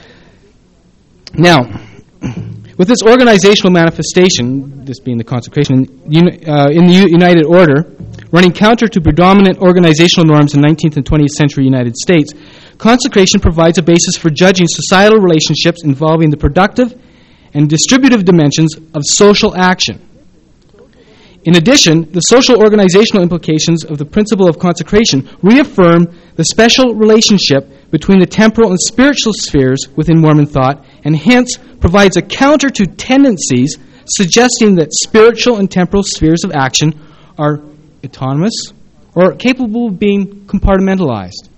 Now, with this organizational manifestation, this being the consecration, in the United Order, running counter to predominant organizational norms in 19th and 20th century United States, consecration provides a basis for judging societal relationships involving the productive and distributive dimensions of social action. In addition, the social organizational implications of the principle of consecration reaffirm the special relationship between the temporal and spiritual spheres within Mormon thought, and hence provides a counter to tendencies suggesting that spiritual and temporal spheres of action are autonomous or capable of being compartmentalized.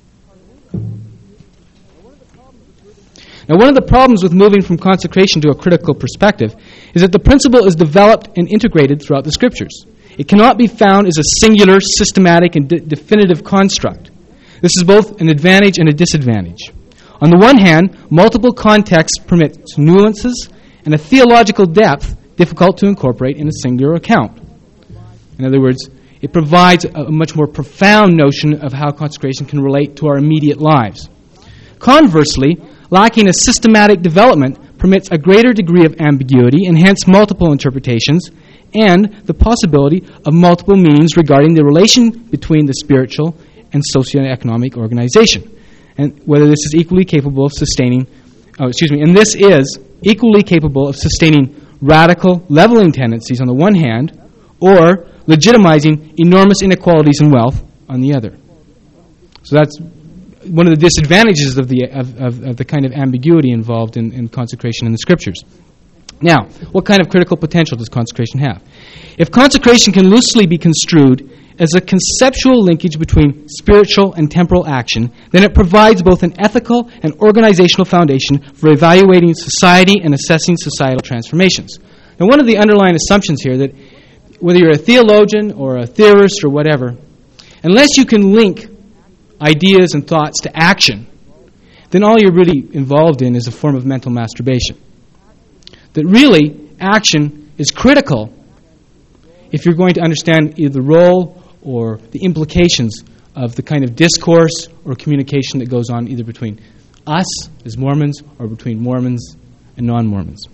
Now, one of the problems with moving from consecration to a critical perspective is that the principle is developed and integrated throughout the Scriptures. It cannot be found as a singular, systematic, and definitive construct. This is both an advantage and a disadvantage. On the one hand, multiple contexts permit nuances and a theological depth difficult to incorporate in a singular account. In other words, it provides a much more profound notion of how consecration can relate to our immediate lives. Conversely, lacking a systematic development permits a greater degree of ambiguity and hence multiple interpretations and the possibility of multiple meanings regarding the relation between the spiritual and socioeconomic organization, and whether this is equally capable of sustaining, and this is equally capable of sustaining radical leveling tendencies on the one hand, or legitimizing enormous inequalities in wealth on the other. So that's one of the disadvantages of the kind of ambiguity involved in consecration in the Scriptures. Now, what kind of critical potential does consecration have? If consecration can loosely be construed as a conceptual linkage between spiritual and temporal action, then it provides both an ethical and organizational foundation for evaluating society and assessing societal transformations. Now, one of the underlying assumptions here that whether you're a theologian or a theorist or whatever, unless you can link ideas and thoughts to action, then all you're really involved in is a form of mental masturbation. That really, action is critical if you're going to understand either the role or the implications of the kind of discourse or communication that goes on either between us as Mormons or between Mormons and non-Mormons.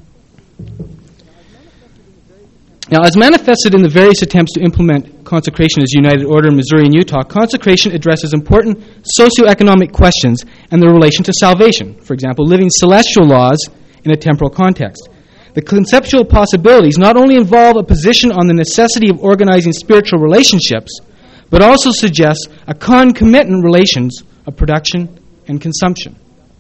Now, as manifested in the various attempts to implement consecration as United Order in Missouri and Utah, consecration addresses important socioeconomic questions and their relation to salvation. For example, living celestial laws in a temporal context. The conceptual possibilities not only involve a position on the necessity of organizing spiritual relationships, but also suggest a concomitant relations of production and consumption.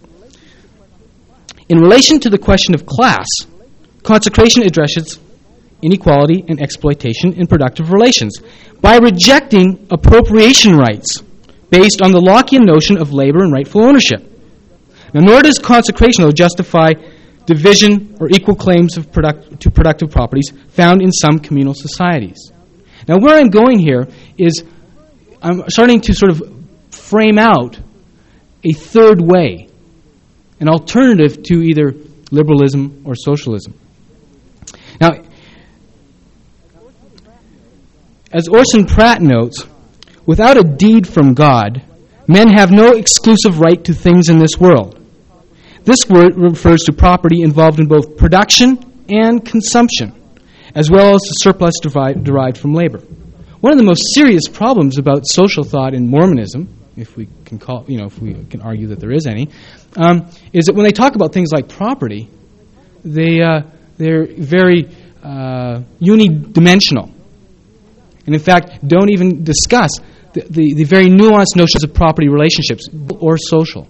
In relation to the question of class, consecration addresses inequality and exploitation in productive relations by rejecting appropriation rights based on the Lockean notion of labor and rightful ownership. Now, nor does consecration, though, justify division or equal claims to productive properties found in some communal societies. Now, where I'm going here is I'm starting to sort of frame out a third way, an alternative to either liberalism or socialism. Now, as Orson Pratt notes, without a deed from God, men have no exclusive right to things in this world. This word refers to property involved in both production and consumption, as well as the surplus derived from labor. One of the most serious problems about social thought in Mormonism, if we can call, if we can argue that there is any, is that when they talk about things like property, they're very unidimensional, and in fact don't even discuss the very nuanced notions of property relationships or social.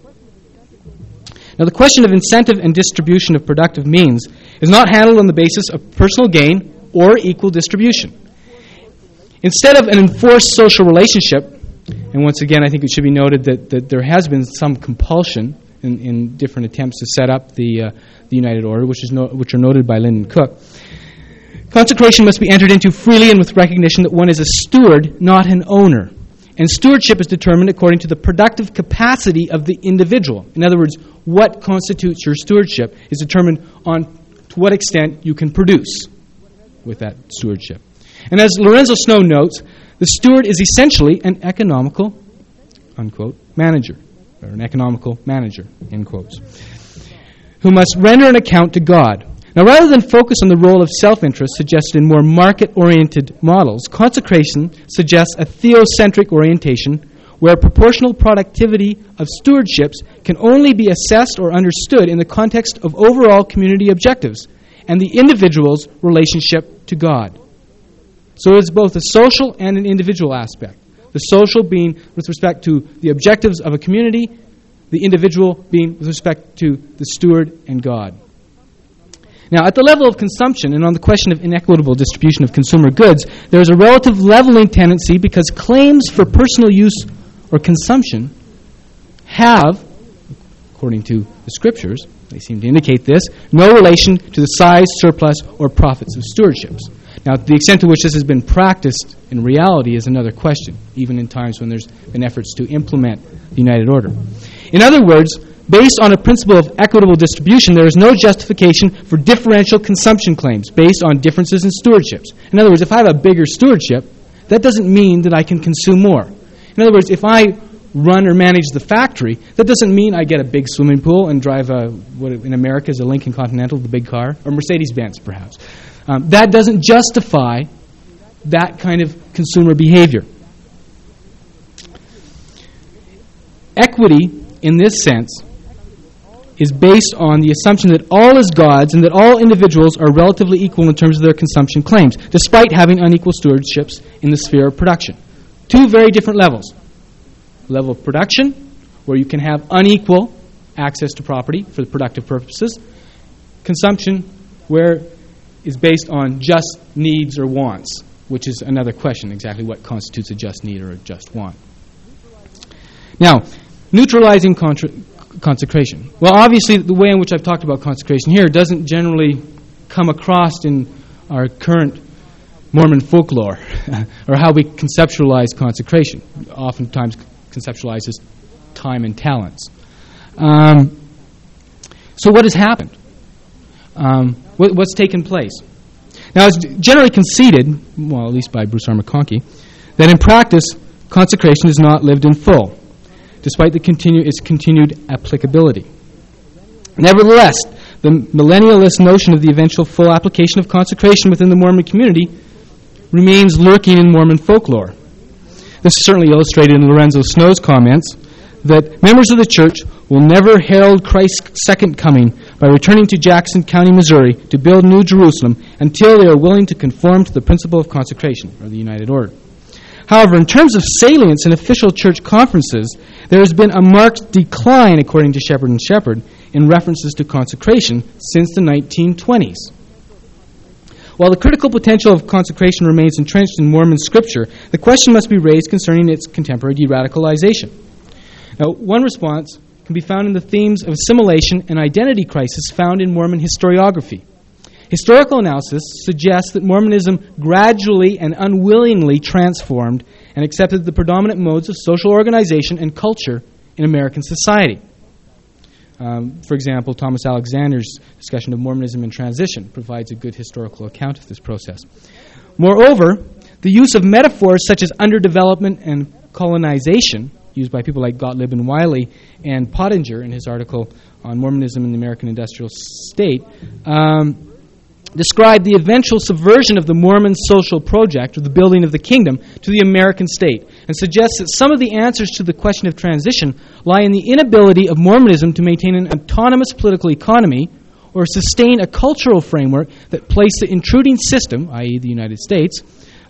Now, the question of incentive and distribution of productive means is not handled on the basis of personal gain or equal distribution. Instead of an enforced social relationship, and once again I think it should be noted that there has been some compulsion in different attempts to set up the United Order, which are noted by Lyndon Cook, consecration must be entered into freely and with recognition that one is a steward, not an owner. And stewardship is determined according to the productive capacity of the individual. In other words, what constitutes your stewardship is determined on to what extent you can produce with that stewardship. And as Lorenzo Snow notes, the steward is essentially an economical, unquote, manager, or an economical manager, end quotes, who must render an account to God. Now, rather than focus on the role of self-interest suggested in more market-oriented models, consecration suggests a theocentric orientation where proportional productivity of stewardships can only be assessed or understood in the context of overall community objectives and the individual's relationship to God. So it's both a social and an individual aspect. The social being with respect to the objectives of a community, the individual being with respect to the steward and God. Now, at the level of consumption and on the question of inequitable distribution of consumer goods, there is a relative leveling tendency because claims for personal use or consumption have, according to the Scriptures, they seem to indicate this, no relation to the size, surplus, or profits of stewardships. Now, the extent to which this has been practiced in reality is another question, even in times when there's been efforts to implement the United Order. In other words, based on a principle of equitable distribution, there is no justification for differential consumption claims based on differences in stewardships. In other words, if I have a bigger stewardship, that doesn't mean that I can consume more. In other words, if I run or manage the factory, that doesn't mean I get a big swimming pool and drive what in America is a Lincoln Continental, the big car, or Mercedes-Benz perhaps. That doesn't justify that kind of consumer behavior. Equity, in this sense, is based on the assumption that all is God's and that all individuals are relatively equal in terms of their consumption claims, despite having unequal stewardships in the sphere of production. Two very different levels. Level of production, where you can have unequal access to property for productive purposes. Consumption, where is based on just needs or wants, which is another question, exactly what constitutes a just need or a just want. Now, neutralizing consecration. Well, obviously, the way in which I've talked about consecration here doesn't generally come across in our current Mormon folklore or how we conceptualize consecration, oftentimes conceptualized as time and talents. So what has happened? What's taken place? Now, it's generally conceded, well, at least by Bruce R. McConkie, that in practice, consecration is not lived in full, despite its continued applicability. Nevertheless, the millennialist notion of the eventual full application of consecration within the Mormon community remains lurking in Mormon folklore. This is certainly illustrated in Lorenzo Snow's comments that members of the church will never herald Christ's second coming by returning to Jackson County, Missouri to build New Jerusalem until they are willing to conform to the principle of consecration, or the United Order. However, in terms of salience in official church conferences, there has been a marked decline, according to Shepherd and Shepherd, in references to consecration since the 1920s. While the critical potential of consecration remains entrenched in Mormon scripture, the question must be raised concerning its contemporary de-radicalization. Now, one response can be found in the themes of assimilation and identity crisis found in Mormon historiography. Historical analysis suggests that Mormonism gradually and unwillingly transformed and accepted the predominant modes of social organization and culture in American society. For example, Thomas Alexander's discussion of Mormonism in transition provides a good historical account of this process. Moreover, the use of metaphors such as underdevelopment and colonization, used by people like Gottlieb and Wiley and Pottinger in his article on Mormonism in the American Industrial State, described the eventual subversion of the Mormon social project, or the building of the kingdom, to the American state. and suggests that some of the answers to the question of transition lie in the inability of Mormonism to maintain an autonomous political economy or sustain a cultural framework that placed the intruding system, i.e. the United States,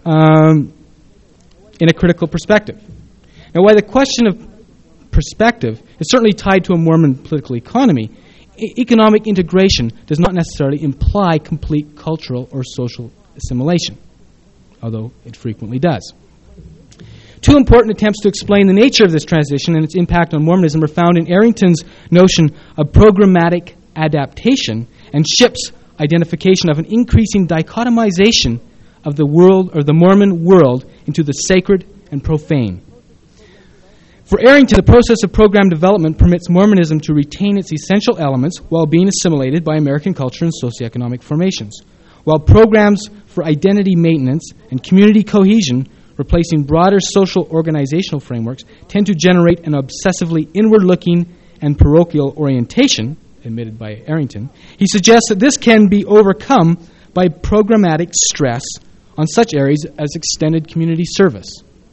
in a critical perspective. Now, while the question of perspective is certainly tied to a Mormon political economy, economic integration does not necessarily imply complete cultural or social assimilation, although it frequently does. Two important attempts to explain the nature of this transition and its impact on Mormonism are found in Arrington's notion of programmatic adaptation and Shipp's identification of an increasing dichotomization of the world, or the Mormon world, into the sacred and profane. For Arrington, the process of program development permits Mormonism to retain its essential elements while being assimilated by American culture and socioeconomic formations, while programs for identity maintenance and community cohesion, replacing broader social organizational frameworks, tend to generate an obsessively inward-looking and parochial orientation, admitted by Arrington. He suggests that this can be overcome by programmatic stress on such areas as extended community service.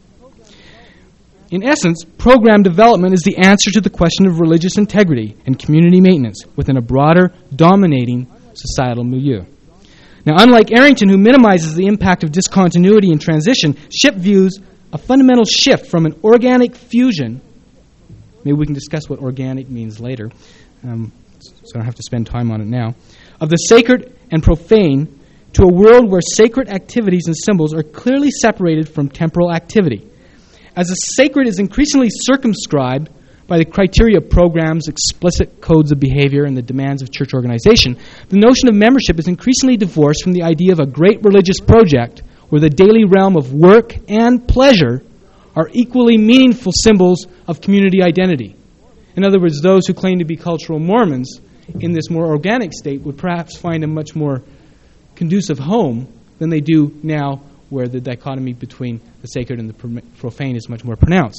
In essence, program development is the answer to the question of religious integrity and community maintenance within a broader, dominating societal milieu. Now, unlike Arrington, who minimizes the impact of discontinuity and transition, Shipp views a fundamental shift from an organic fusion, maybe we can discuss what organic means later, so I don't have to spend time on it now, of the sacred and profane to a world where sacred activities and symbols are clearly separated from temporal activity. As the sacred is increasingly circumscribed by the criteria of programs, explicit codes of behavior, and the demands of church organization, the notion of membership is increasingly divorced from the idea of a great religious project where the daily realm of work and pleasure are equally meaningful symbols of community identity. In other words, those who claim to be cultural Mormons in this more organic state would perhaps find a much more conducive home than they do now, where the dichotomy between the sacred and the profane is much more pronounced.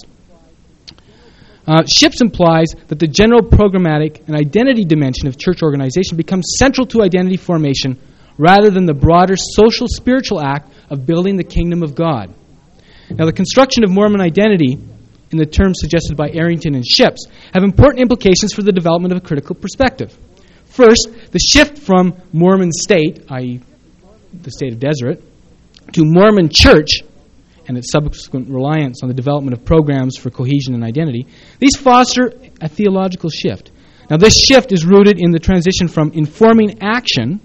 Shipp implies that the general programmatic and identity dimension of church organization becomes central to identity formation rather than the broader social spiritual act of building the kingdom of God. Now, the construction of Mormon identity, in the terms suggested by Arrington and Shipp, have important implications for the development of a critical perspective. First, the shift from Mormon state, i.e. the state of Deseret, to Mormon church and its subsequent reliance on the development of programs for cohesion and identity, these foster a theological shift. Now, this shift is rooted in the transition from informing action,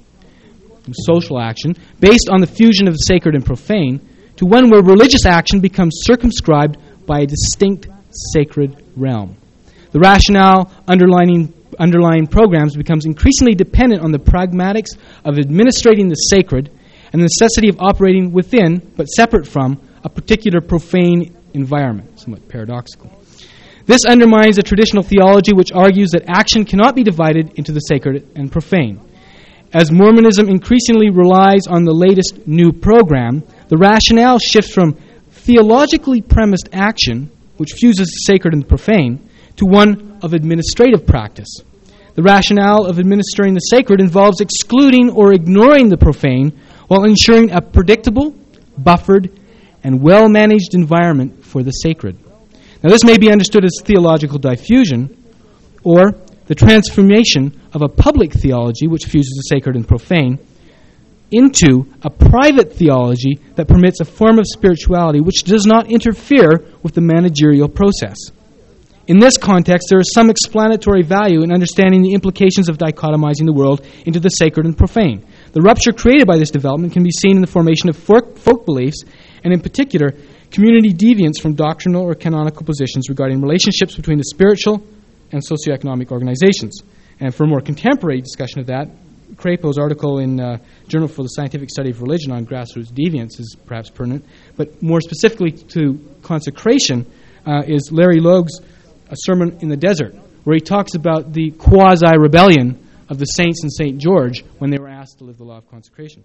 social action, based on the fusion of the sacred and profane, to one where religious action becomes circumscribed by a distinct sacred realm. The rationale underlying programs becomes increasingly dependent on the pragmatics of administrating the sacred and the necessity of operating within, but separate from, a particular profane environment, somewhat paradoxical. This undermines a traditional theology which argues that action cannot be divided into the sacred and profane. As Mormonism increasingly relies on the latest new program, the rationale shifts from theologically premised action, which fuses the sacred and the profane, to one of administrative practice. The rationale of administering the sacred involves excluding or ignoring the profane while ensuring a predictable, buffered, and well-managed environment for the sacred. Now, this may be understood as theological diffusion or the transformation of a public theology which fuses the sacred and profane into a private theology that permits a form of spirituality which does not interfere with the managerial process. In this context, there is some explanatory value in understanding the implications of dichotomizing the world into the sacred and profane. The rupture created by this development can be seen in the formation of folk beliefs, and in particular, community deviance from doctrinal or canonical positions regarding relationships between the spiritual and socioeconomic organizations. And for a more contemporary discussion of that, Crapo's article in Journal for the Scientific Study of Religion on grassroots deviance is perhaps pertinent, but more specifically to consecration is Larry Logue's A Sermon in the Desert, where he talks about the quasi-rebellion of the saints in St. George when they were asked to live the law of consecration.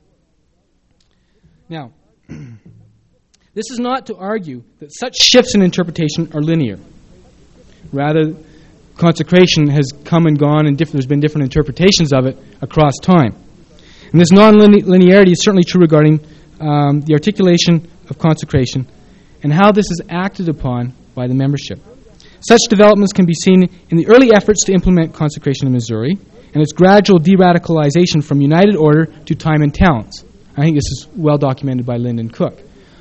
Now, this is not to argue that such shifts in interpretation are linear. Rather, consecration has come and gone, and there's been different interpretations of it across time. And this non-linearity is certainly true regarding the articulation of consecration and how this is acted upon by the membership. Such developments can be seen in the early efforts to implement consecration in Missouri and its gradual de-radicalization from United Order to Time and Talents. I think this is well documented by Lyndon Cook.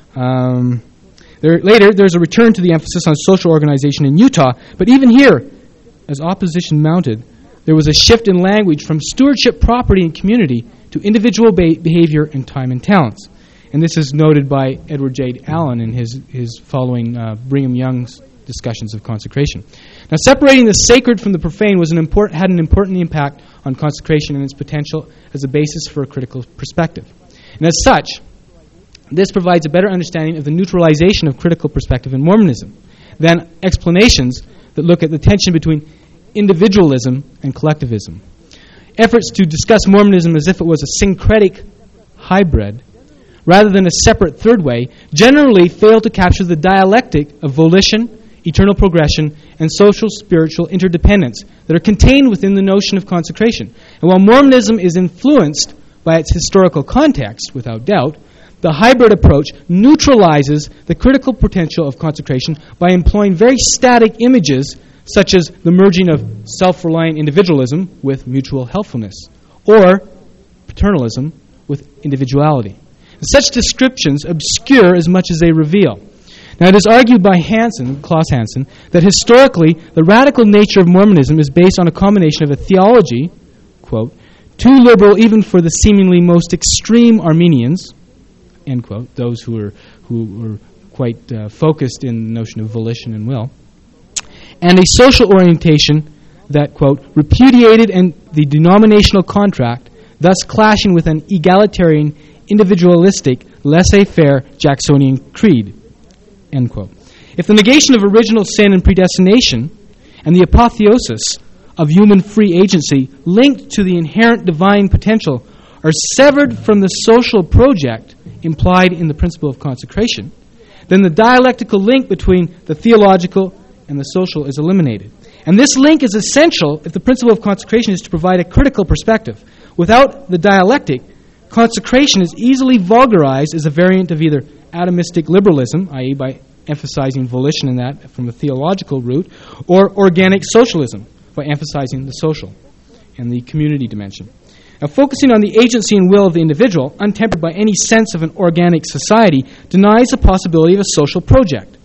Later, there's a return to the emphasis on social organization in Utah, but even here, as opposition mounted, there was a shift in language from stewardship, property, and community to individual behavior and time and talents. And this is noted by Edward J. Allen in his following Brigham Young's discussions of consecration. Now, separating the sacred from the profane had an important impact on consecration and its potential as a basis for a critical perspective. And as such, this provides a better understanding of the neutralization of critical perspective in Mormonism than explanations that look at the tension between individualism and collectivism. Efforts to discuss Mormonism as if it was a syncretic hybrid, rather than a separate third way, generally fail to capture the dialectic of volition, eternal progression, and social-spiritual interdependence that are contained within the notion of consecration. And while Mormonism is influenced by its historical context, without doubt, the hybrid approach neutralizes the critical potential of consecration by employing very static images such as the merging of self-reliant individualism with mutual helpfulness, or paternalism with individuality. Such descriptions obscure as much as they reveal. Now, it is argued by Klaus Hansen, that historically the radical nature of Mormonism is based on a combination of a theology, quote, too liberal even for the seemingly most extreme Armenians, end quote, those who were quite focused in the notion of volition and will, and a social orientation that, quote, repudiated the denominational contract, thus clashing with an egalitarian, individualistic, laissez-faire Jacksonian creed, end quote. If the negation of original sin and predestination and the apotheosis of human free agency linked to the inherent divine potential are severed from the social project implied in the principle of consecration, then the dialectical link between the theological and the social is eliminated. And this link is essential if the principle of consecration is to provide a critical perspective. Without the dialectic, consecration is easily vulgarized as a variant of either atomistic liberalism, i.e. by emphasizing volition in that from a theological root, or organic socialism, by emphasizing the social and the community dimension. Now, focusing on the agency and will of the individual, untempered by any sense of an organic society, denies the possibility of a social project,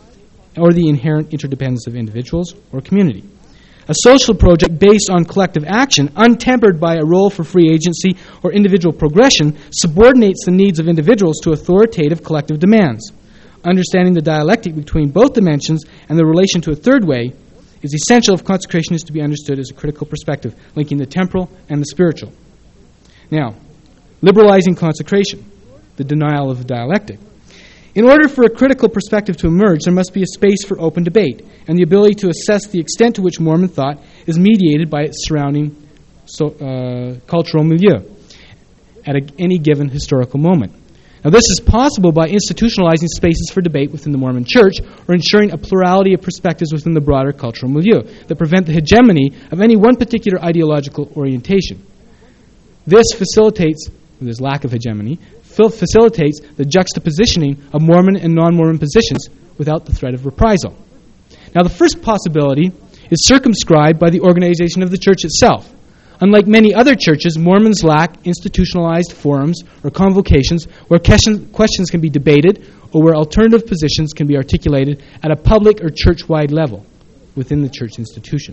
or the inherent interdependence of individuals or community. A social project based on collective action, untempered by a role for free agency or individual progression, subordinates the needs of individuals to authoritative collective demands. Understanding the dialectic between both dimensions and the relation to a third way is essential if consecration is to be understood as a critical perspective, linking the temporal and the spiritual. Now, liberalizing consecration, the denial of the dialectic. In order for a critical perspective to emerge, there must be a space for open debate and the ability to assess the extent to which Mormon thought is mediated by its surrounding cultural milieu at any given historical moment. Now, this is possible by institutionalizing spaces for debate within the Mormon Church or ensuring a plurality of perspectives within the broader cultural milieu that prevent the hegemony of any one particular ideological orientation. This lack of hegemony facilitates the juxtapositioning of Mormon and non-Mormon positions without the threat of reprisal. Now, the first possibility is circumscribed by the organization of the church itself. Unlike many other churches, Mormons lack institutionalized forums or convocations where questions can be debated or where alternative positions can be articulated at a public or church-wide level within the church institution.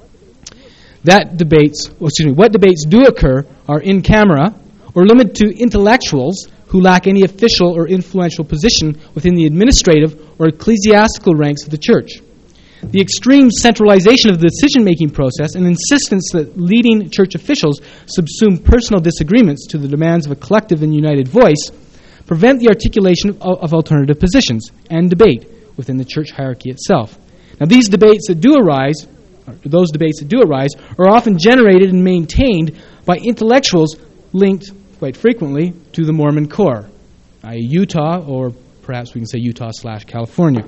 What debates do occur are in camera or limited to intellectuals who lack any official or influential position within the administrative or ecclesiastical ranks of the church. The extreme centralization of the decision-making process and insistence that leading church officials subsume personal disagreements to the demands of a collective and united voice prevent the articulation of alternative positions and debate within the church hierarchy itself. Now, those debates that do arise are often generated and maintained by intellectuals linked, quite frequently, to the Mormon core, i.e. Utah, or perhaps we can say Utah/California.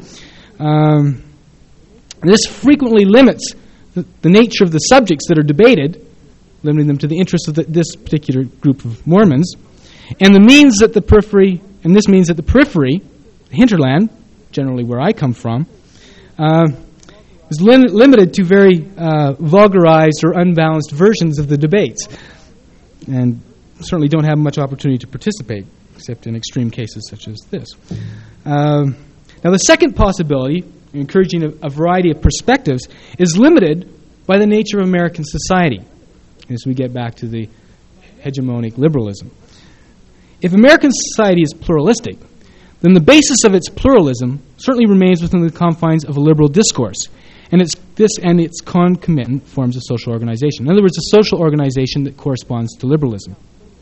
This frequently limits the nature of the subjects that are debated, limiting them to the interests of this particular group of Mormons, and this means that the periphery, the hinterland, generally where I come from, is limited to very vulgarized or unbalanced versions of the debates, and certainly don't have much opportunity to participate, except in extreme cases such as this. Now, the second possibility, encouraging a variety of perspectives, is limited by the nature of American society, as we get back to the hegemonic liberalism. If American society is pluralistic, then the basis of its pluralism certainly remains within the confines of a liberal discourse, and its concomitant forms of social organization. In other words, a social organization that corresponds to liberalism.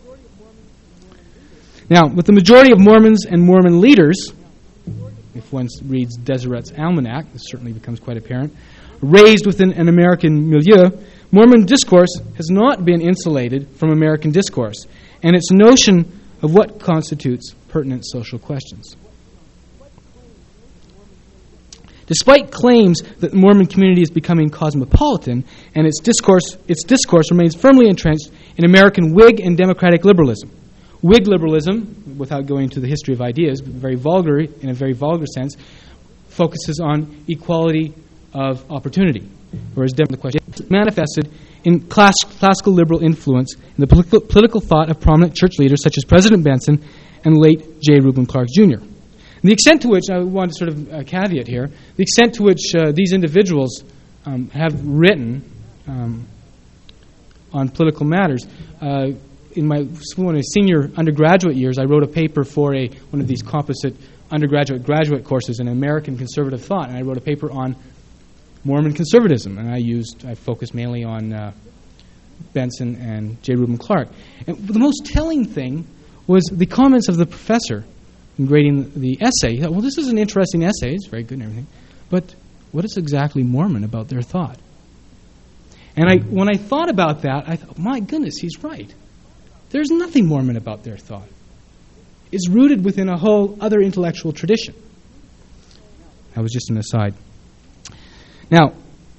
Now, with the majority of Mormons and Mormon leaders, if one reads Deseret's Almanac, this certainly becomes quite apparent, raised within an American milieu, Mormon discourse has not been insulated from American discourse and its notion of what constitutes pertinent social questions. Despite claims that the Mormon community is becoming cosmopolitan and its discourse remains firmly entrenched in American Whig and Democratic liberalism. Whig liberalism, without going into the history of ideas, but in a very vulgar sense, focuses on equality of opportunity, whereas the question is manifested in classical liberal influence in the political thought of prominent church leaders such as President Benson and late J. Reuben Clark Jr. And the extent to which, I want to sort of caveat here, the extent to which these individuals have written on political matters. In one of my senior undergraduate years, I wrote a paper for one of these composite graduate courses in American conservative thought, and I wrote a paper on Mormon conservatism, and I focused mainly on Benson and J. Reuben Clark. And the most telling thing was the comments of the professor in grading the essay. He thought, well, this is an interesting essay, it's very good and everything, but what is exactly Mormon about their thought? And when I thought about that, I thought, my goodness, he's right. There's nothing Mormon about their thought. It's rooted within a whole other intellectual tradition. That was just an aside. Now,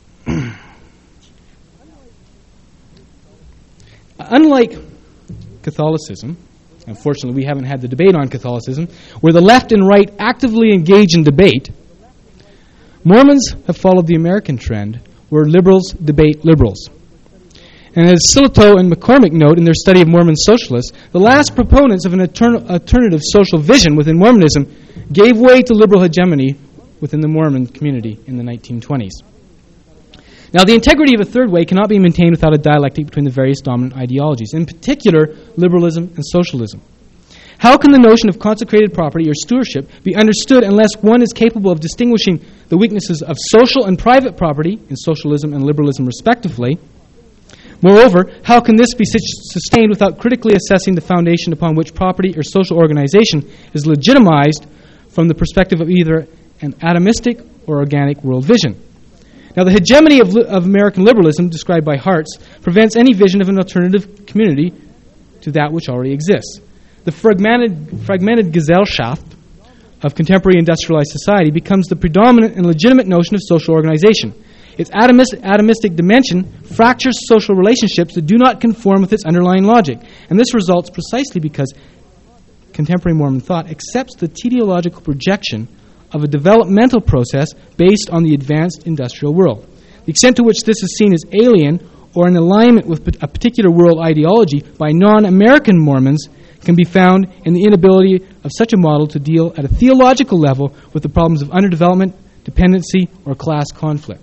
unlike Catholicism, unfortunately we haven't had the debate on Catholicism, where the left and right actively engage in debate, Mormons have followed the American trend where liberals debate liberals. And as Sillitoe and McCormick note in their study of Mormon socialists, the last proponents of an alternative social vision within Mormonism gave way to liberal hegemony within the Mormon community in the 1920s. Now, the integrity of a third way cannot be maintained without a dialectic between the various dominant ideologies, in particular liberalism and socialism. How can the notion of consecrated property or stewardship be understood unless one is capable of distinguishing the weaknesses of social and private property in socialism and liberalism respectively? Moreover, how can this be sustained without critically assessing the foundation upon which property or social organization is legitimized from the perspective of either an atomistic or organic world vision? Now, the hegemony of American liberalism, described by Hartz, prevents any vision of an alternative community to that which already exists. The fragmented Gesellschaft of contemporary industrialized society becomes the predominant and legitimate notion of social organization. Its atomistic dimension fractures social relationships that do not conform with its underlying logic. And this results precisely because contemporary Mormon thought accepts the teleological projection of a developmental process based on the advanced industrial world. The extent to which this is seen as alien or in alignment with a particular world ideology by non-American Mormons can be found in the inability of such a model to deal at a theological level with the problems of underdevelopment, dependency, or class conflict.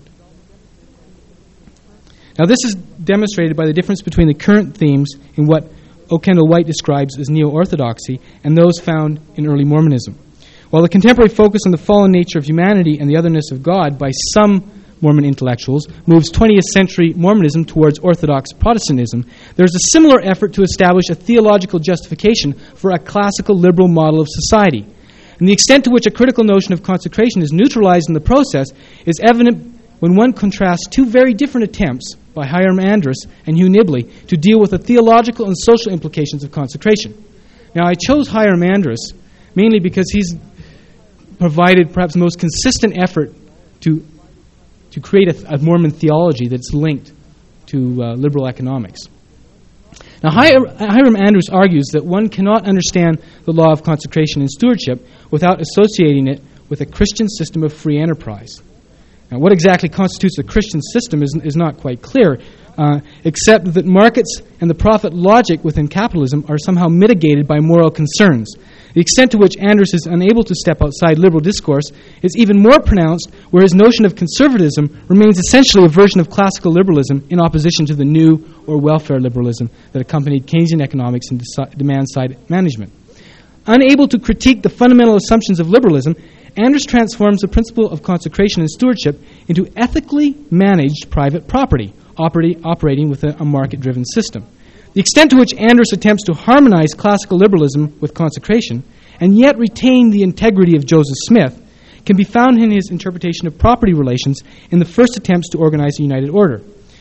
Now, this is demonstrated by the difference between the current themes in what O. Kendall White describes as neo-orthodoxy and those found in early Mormonism. While the contemporary focus on the fallen nature of humanity and the otherness of God by some Mormon intellectuals moves 20th century Mormonism towards Orthodox Protestantism, there is a similar effort to establish a theological justification for a classical liberal model of society. And the extent to which a critical notion of consecration is neutralized in the process is evident when one contrasts two very different attempts by Hiram Andrus and Hugh Nibley to deal with the theological and social implications of consecration. Now, I chose Hiram Andrus mainly because he's provided perhaps the most consistent effort to create a Mormon theology that's linked to liberal economics. Now, Hiram Andrus argues that one cannot understand the law of consecration and stewardship without associating it with a Christian system of free enterprise. Now, what exactly constitutes a Christian system is not quite clear, except that markets and the profit logic within capitalism are somehow mitigated by moral concerns. The extent to which Andrus is unable to step outside liberal discourse is even more pronounced, where his notion of conservatism remains essentially a version of classical liberalism in opposition to the new or welfare liberalism that accompanied Keynesian economics and demand-side management. Unable to critique the fundamental assumptions of liberalism, Andrus transforms the principle of consecration and stewardship into ethically managed private property, operating within a market-driven system. The extent to which Andrus attempts to harmonize classical liberalism with consecration and yet retain the integrity of Joseph Smith can be found in his interpretation of property relations in the first attempts to organize a united order.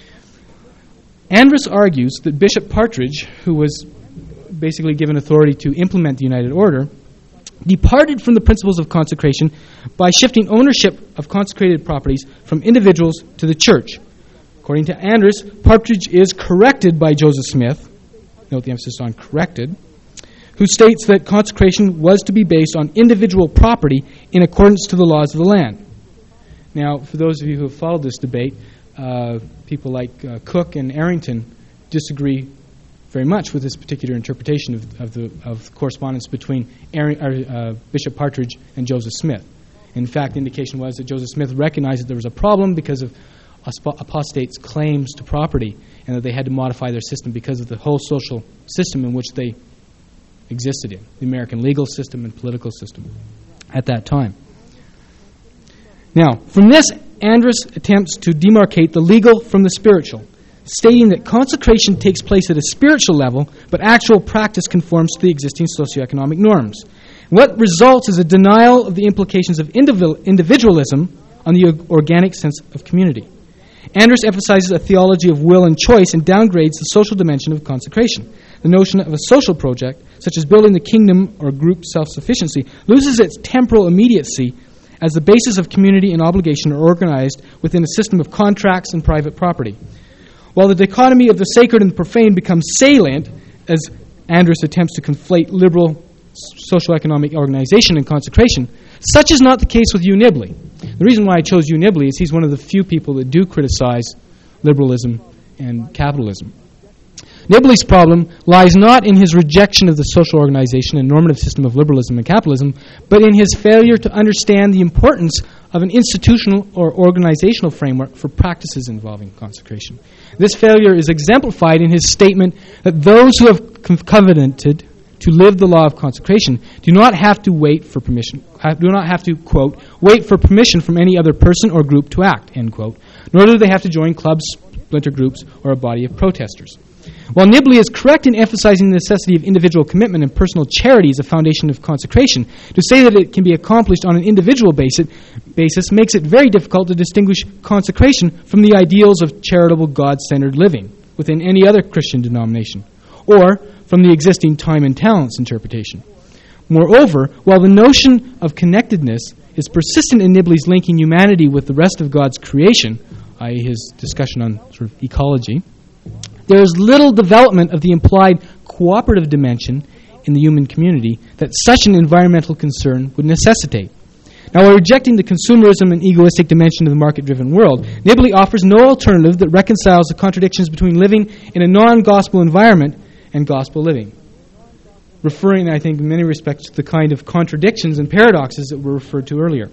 Andrus argues that Bishop Partridge, who was basically given authority to implement the united order, departed from the principles of consecration by shifting ownership of consecrated properties from individuals to the church. According to Andrus, Partridge is corrected by Joseph Smith, note the emphasis on corrected, who states that consecration was to be based on individual property in accordance to the laws of the land. Now, for those of you who have followed this debate, people like Cook and Arrington disagree very much with this particular interpretation of the correspondence between Bishop Partridge and Joseph Smith. In fact, the indication was that Joseph Smith recognized that there was a problem because of apostates' claims to property, and that they had to modify their system because of the whole social system in which they existed in, the American legal system and political system at that time. Now, from this, Andrus attempts to demarcate the legal from the spiritual, stating that consecration takes place at a spiritual level, but actual practice conforms to the existing socioeconomic norms. What results is a denial of the implications of individualism on the organic sense of community. Andrus emphasizes a theology of will and choice and downgrades the social dimension of consecration. The notion of a social project, such as building the kingdom or group self-sufficiency, loses its temporal immediacy as the basis of community and obligation are organized within a system of contracts and private property. While the dichotomy of the sacred and the profane becomes salient, as Andrus attempts to conflate liberal socioeconomic organization and consecration, such is not the case with Hugh Nibley. The reason why I chose Hugh Nibley is he's one of the few people that do criticize liberalism and capitalism. Nibley's problem lies not in his rejection of the social organization and normative system of liberalism and capitalism, but in his failure to understand the importance of an institutional or organizational framework for practices involving consecration. This failure is exemplified in his statement that those who have covenanted to live the law of consecration do not have to wait for permission, quote, wait for permission from any other person or group to act, end quote, nor do they have to join clubs, splinter groups, or a body of protesters. While Nibley is correct in emphasizing the necessity of individual commitment and personal charity as a foundation of consecration, to say that it can be accomplished on an individual basis makes it very difficult to distinguish consecration from the ideals of charitable, God-centered living within any other Christian denomination, or from the existing time and talents interpretation. Moreover, while the notion of connectedness is persistent in Nibley's linking humanity with the rest of God's creation, i.e. his discussion on sort of ecology, there is little development of the implied cooperative dimension in the human community that such an environmental concern would necessitate. Now, while rejecting the consumerism and egoistic dimension of the market-driven world, Nibley offers no alternative that reconciles the contradictions between living in a non-gospel environment and gospel living, referring, I think, in many respects to the kind of contradictions and paradoxes that were referred to earlier.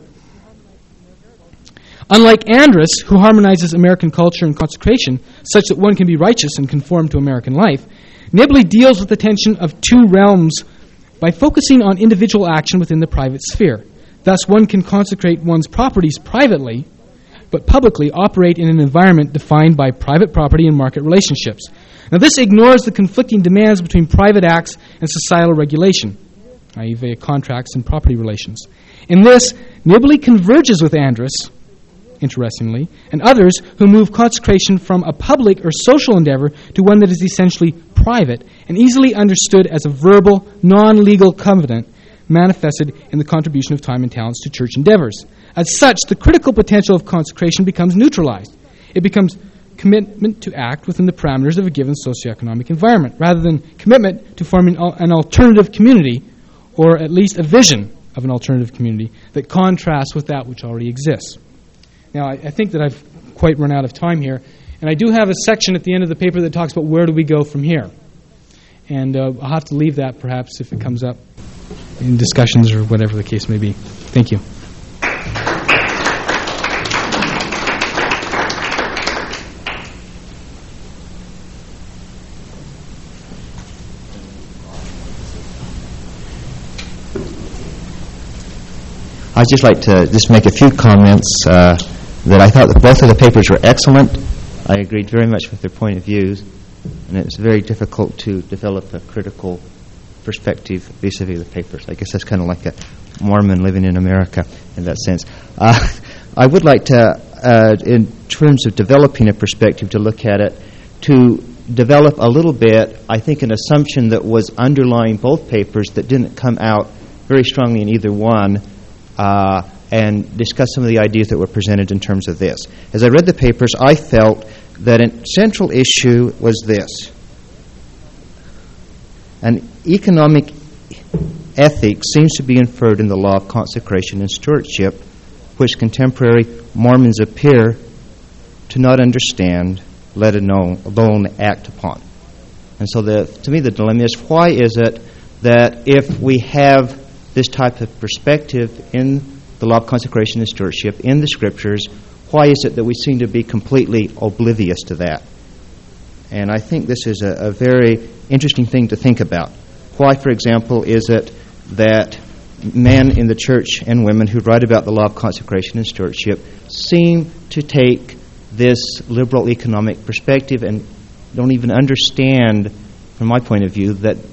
Unlike Andrus, who harmonizes American culture and consecration such that one can be righteous and conform to American life, Nibley deals with the tension of two realms by focusing on individual action within the private sphere. Thus, one can consecrate one's properties privately, but publicly operate in an environment defined by private property and market relationships. Now, this ignores the conflicting demands between private acts and societal regulation, i.e. via contracts and property relations. In this, Nibley converges with Andrus, interestingly, and others who move consecration from a public or social endeavor to one that is essentially private and easily understood as a verbal, non-legal covenant manifested in the contribution of time and talents to church endeavors. As such, the critical potential of consecration becomes neutralized. It becomes commitment to act within the parameters of a given socioeconomic environment, rather than commitment to forming an alternative community, or at least a vision of an alternative community that contrasts with that which already exists. Now, I think that I've quite run out of time here, and I do have a section at the end of the paper that talks about where do we go from here. And I'll have to leave that perhaps if it comes up in discussions or whatever the case may be. Thank you. I'd just like to just make a few comments that I thought that both of the papers were excellent. I agreed very much with their point of views, and it was very difficult to develop a critical perspective vis-a-vis the papers. I guess that's kind of like a Mormon living in America in that sense. I would like to, in terms of developing a perspective to look at it, to develop a little bit, I think, an assumption that was underlying both papers that didn't come out very strongly in either one, and discuss some of the ideas that were presented in terms of this. As I read the papers, I felt that a central issue was this. An economic ethic seems to be inferred in the law of consecration and stewardship, which contemporary Mormons appear to not understand, let alone act upon. And so to me the dilemma is, why is it that if we have this type of perspective in the law of consecration and stewardship in the Scriptures, why is it that we seem to be completely oblivious to that? And I think this is a very interesting thing to think about. Why, for example, is it that men in the church and women who write about the law of consecration and stewardship seem to take this liberal economic perspective and don't even understand, from my point of view,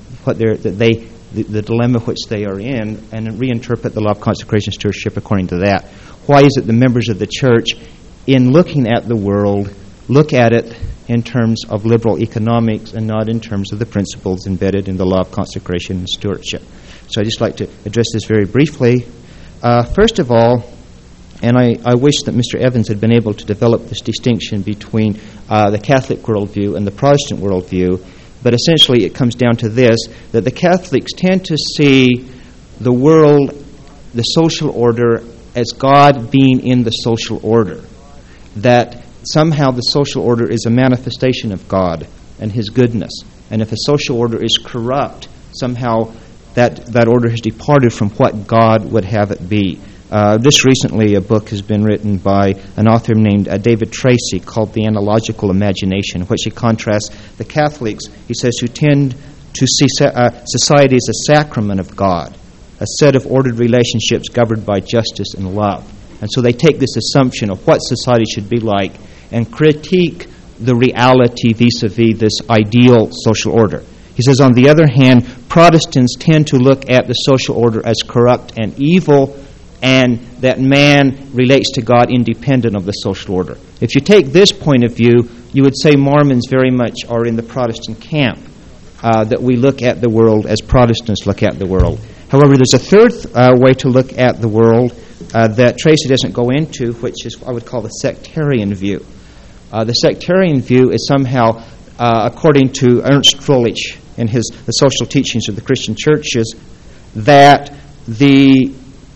the dilemma which they are in, and reinterpret the law of consecration and stewardship according to that? Why is it the members of the church, in looking at the world, look at it in terms of liberal economics and not in terms of the principles embedded in the law of consecration and stewardship? So I'd just like to address this very briefly. First of all, and I wish that Mr. Evans had been able to develop this distinction between the Catholic worldview and the Protestant worldview, but essentially it comes down to this, that the Catholics tend to see the world, the social order, as God being in the social order. That somehow the social order is a manifestation of God and His goodness. And if a social order is corrupt, somehow that order has departed from what God would have it be. Just recently, a book has been written by an author named David Tracy called The Analogical Imagination, in which he contrasts the Catholics, he says, who tend to see society as a sacrament of God, a set of ordered relationships governed by justice and love. And so they take this assumption of what society should be like and critique the reality vis-a-vis this ideal social order. He says, on the other hand, Protestants tend to look at the social order as corrupt and evil, and that man relates to God independent of the social order. If you take this point of view, you would say Mormons very much are in the Protestant camp, that we look at the world as Protestants look at the world. However, there's a third way to look at the world that Tracy doesn't go into, which is what I would call the sectarian view. The sectarian view is somehow, according to Ernst Trolich in the social teachings of the Christian churches, that the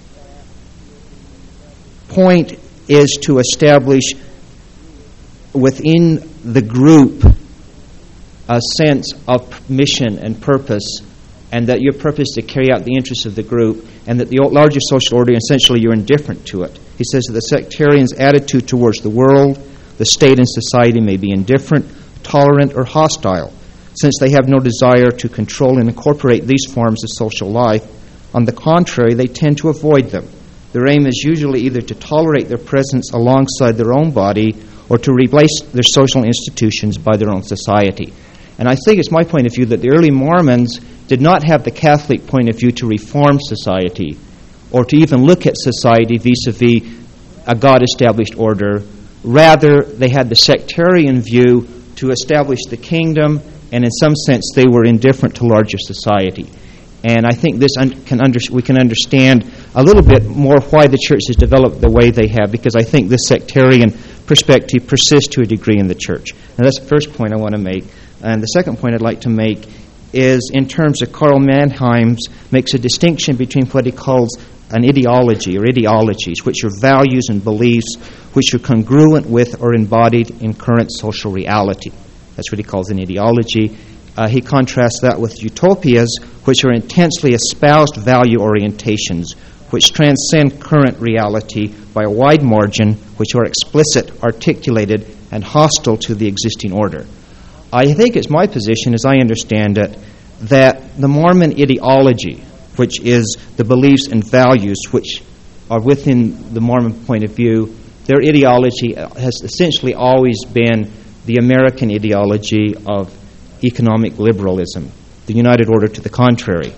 point is to establish within the group a sense of mission and purpose, and that your purpose is to carry out the interests of the group, and that the larger social order, essentially you're indifferent to it. He says that the sectarian's attitude towards the world, the state and society may be indifferent, tolerant, or hostile, since they have no desire to control and incorporate these forms of social life. On the contrary, they tend to avoid them. Their aim is usually either to tolerate their presence alongside their own body or to replace their social institutions by their own society. And I think it's my point of view that the early Mormons did not have the Catholic point of view to reform society or to even look at society vis-a-vis a God-established order. Rather, they had the sectarian view to establish the kingdom, and in some sense they were indifferent to larger society. And I think this we can understand a little bit more why the church has developed the way they have, because I think this sectarian perspective persists to a degree in the church. Now that's the first point I want to make. And the second point I'd like to make is in terms of Karl Mannheim's, makes a distinction between what he calls an ideology or ideologies, which are values and beliefs which are congruent with or embodied in current social reality. That's what he calls an ideology. He contrasts that with utopias, which are intensely espoused value orientations, which transcend current reality by a wide margin, which are explicit, articulated, and hostile to the existing order. I think it's my position, as I understand it, that the Mormon ideology, which is the beliefs and values which are within the Mormon point of view, their ideology has essentially always been the American ideology of economic liberalism, the United Order to the contrary.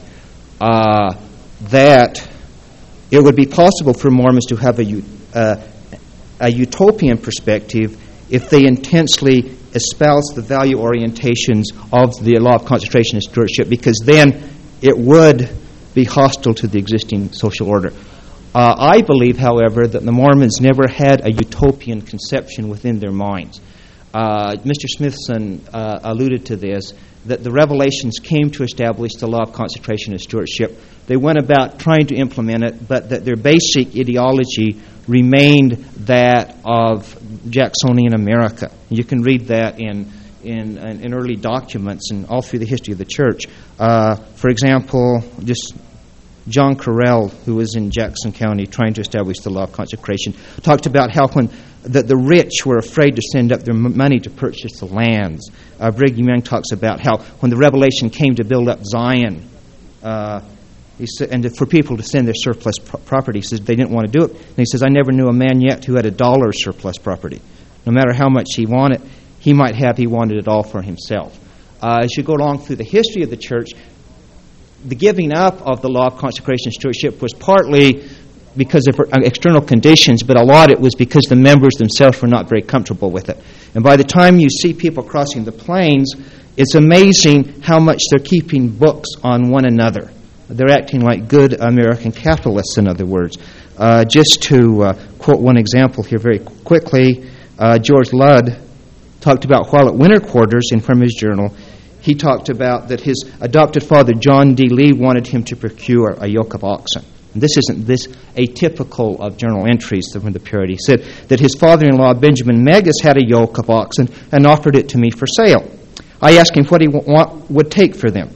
That it would be possible for Mormons to have a utopian perspective if they intensely espouse the value orientations of the law of concentration and stewardship, because then it would be hostile to the existing social order. I believe, however, that the Mormons never had a utopian conception within their minds. Mr. Smithson alluded to this, that the revelations came to establish the law of concentration and stewardship. They went about trying to implement it, but that their basic ideology remained that of Jacksonian America. You can read that in early documents and all through the history of the church. For example, just John Carrell, who was in Jackson County trying to establish the law of consecration, talked about how when the rich were afraid to send up their money to purchase the lands. Brigham Young talks about how when the revelation came to build up Zion, he said, and for people to send their surplus property, he says they didn't want to do it. And he says, I never knew a man yet who had $1 surplus property. No matter how much he wanted, he wanted it all for himself. As you go along through the history of the church, the giving up of the law of consecration and stewardship was partly because of external conditions, but a lot it was because the members themselves were not very comfortable with it. And by the time you see people crossing the plains, it's amazing how much they're keeping books on one another. They're acting like good American capitalists, in other words. Just to quote one example here very quickly, George Ludd talked about while at winter quarters from his journal, he talked about that his adopted father, John D. Lee, wanted him to procure a yoke of oxen. And this isn't atypical of journal entries from the period. He said that his father-in-law, Benjamin Megas, had a yoke of oxen and offered it to me for sale. I asked him what he would take for them.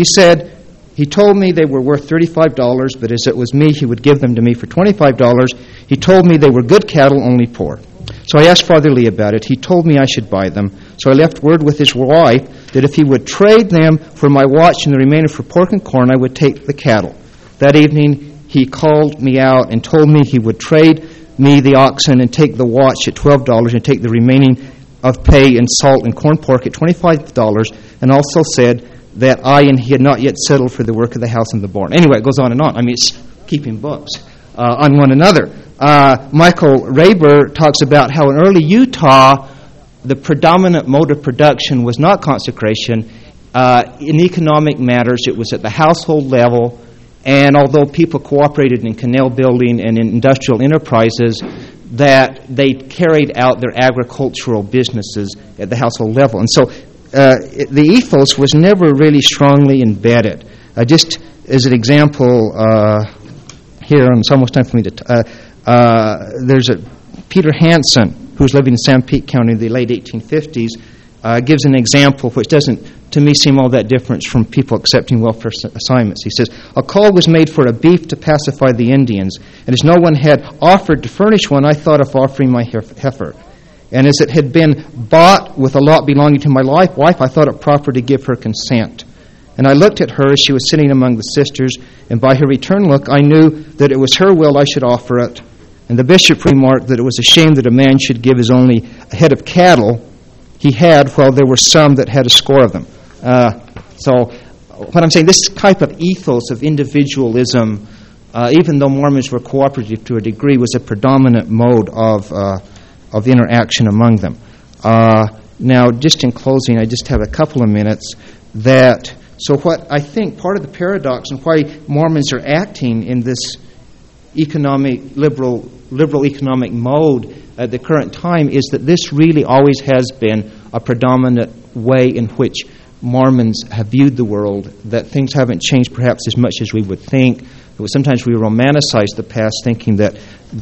He told me they were worth $35, but as it was me, he would give them to me for $25. He told me they were good cattle, only poor. So I asked Father Lee about it. He told me I should buy them. So I left word with his wife that if he would trade them for my watch and the remainder for pork and corn, I would take the cattle. That evening, he called me out and told me he would trade me the oxen and take the watch at $12 and take the remaining of pay in salt and corn pork at $25, and also said that I and he had not yet settled for the work of the house and the barn. Anyway, it goes on and on. I mean, it's keeping books on one another. Michael Raber talks about how in early Utah, the predominant mode of production was not consecration. In economic matters, it was at the household level, and although people cooperated in canal building and in industrial enterprises, that they carried out their agricultural businesses at the household level. And so the ethos was never really strongly embedded. Just as an example, here, and it's almost time for me to... there's a Peter Hansen, who was living in Sanpete County in the late 1850s, gives an example which doesn't, to me, seem all that different from people accepting welfare assignments. He says, a call was made for a beef to pacify the Indians, and as no one had offered to furnish one, I thought of offering my heifer. And as it had been bought with a lot belonging to my wife, I thought it proper to give her consent. And I looked at her as she was sitting among the sisters, and by her return look, I knew that it was her will I should offer it. And the bishop remarked that it was a shame that a man should give his only head of cattle he had, while there were some that had a score of them. So what I'm saying, this type of ethos of individualism, even though Mormons were cooperative to a degree, was a predominant mode of interaction among them. Now, just in closing, I just have a couple of minutes So what I think part of the paradox and why Mormons are acting in this liberal economic mode at the current time is that this really always has been a predominant way in which Mormons have viewed the world, that things haven't changed perhaps as much as we would think. Sometimes we romanticize the past, thinking that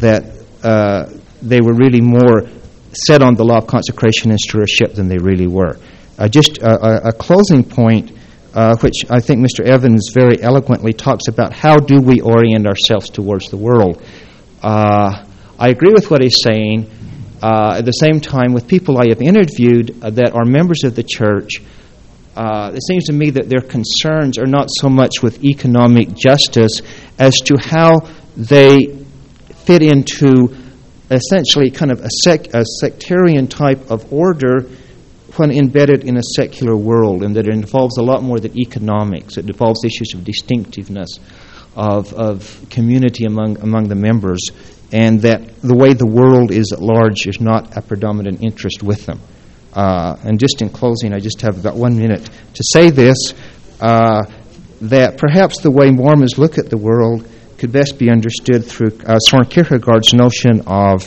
they were really more set on the law of consecration and stewardship than they really were. Just a closing point, which I think Mr. Evans very eloquently talks about, how do we orient ourselves towards the world? I agree with what he's saying. At the same time, with people I have interviewed that are members of the church, it seems to me that their concerns are not so much with economic justice as to how they fit into essentially kind of a sectarian type of order when embedded in a secular world, and that it involves a lot more than economics. It involves issues of distinctiveness, of community among the members, and that the way the world is at large is not a predominant interest with them. And just in closing, I just have about 1 minute to say this, that perhaps the way Mormons look at the world could best be understood through Soren Kierkegaard's notion of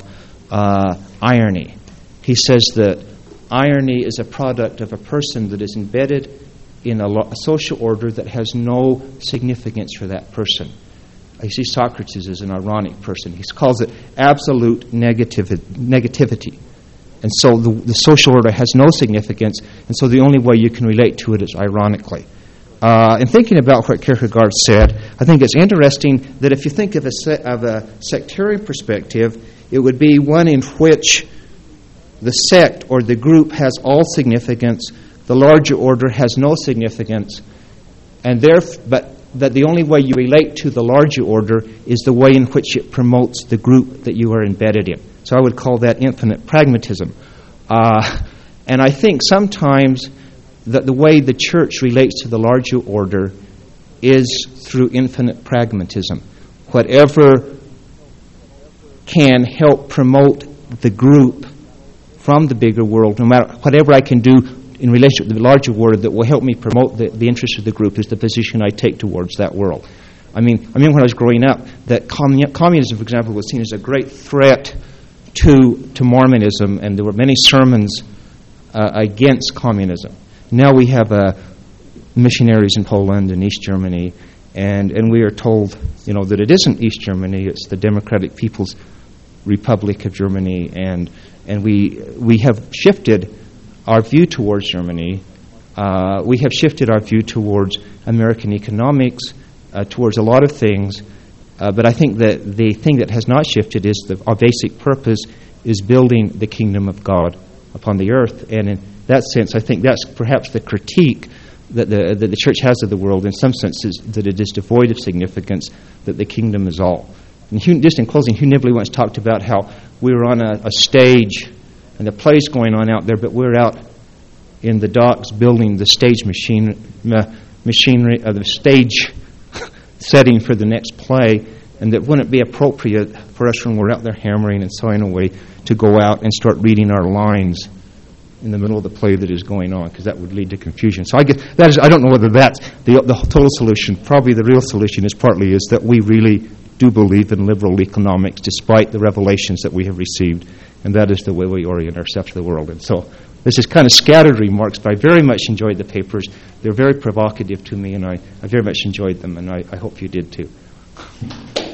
irony. He says that irony is a product of a person that is embedded in a social order that has no significance for that person. I see Socrates as an ironic person. He calls it absolute negativity. And so the social order has no significance, and so the only way you can relate to it is ironically. In thinking about what Kierkegaard said, I think it's interesting that if you think of a sectarian perspective, it would be one in which the sect or the group has all significance, the larger order has no significance, but that the only way you relate to the larger order is the way in which it promotes the group that you are embedded in. So I would call that infinite pragmatism. And I think sometimes that the way the church relates to the larger order is through infinite pragmatism. Whatever can help promote the group from the bigger world, no matter whatever I can do in relation to the larger world that will help me promote the interest of the group, is the position I take towards that world. I mean when I was growing up, that communism, for example, was seen as a great threat to Mormonism, and there were many sermons against communism. Now we have missionaries in Poland and East Germany, and we are told, that it isn't East Germany; it's the Democratic People's Republic of Germany, and we have shifted our view towards Germany. We have shifted our view towards American economics, towards a lot of things. But I think that the thing that has not shifted is our basic purpose is building the kingdom of God upon the earth. And in that sense, I think that's perhaps the critique that the church has of the world, in some senses, that it is devoid of significance, that the kingdom is all. And just in closing, Hugh Nibley once talked about how we were on a stage and the play's going on out there, but we're out in the docks building the stage machinery, the stage setting for the next play, and that wouldn't be appropriate for us when we're out there hammering and sawing away to go out and start reading our lines in the middle of the play that is going on, because that would lead to confusion. So I guess I don't know whether that's the total solution. Probably the real solution is that we really do believe in liberal economics despite the revelations that we have received, and that is the way we orient ourselves to the world. And so this is kind of scattered remarks, but I very much enjoyed the papers. They're very provocative to me, and I very much enjoyed them, and I hope you did too.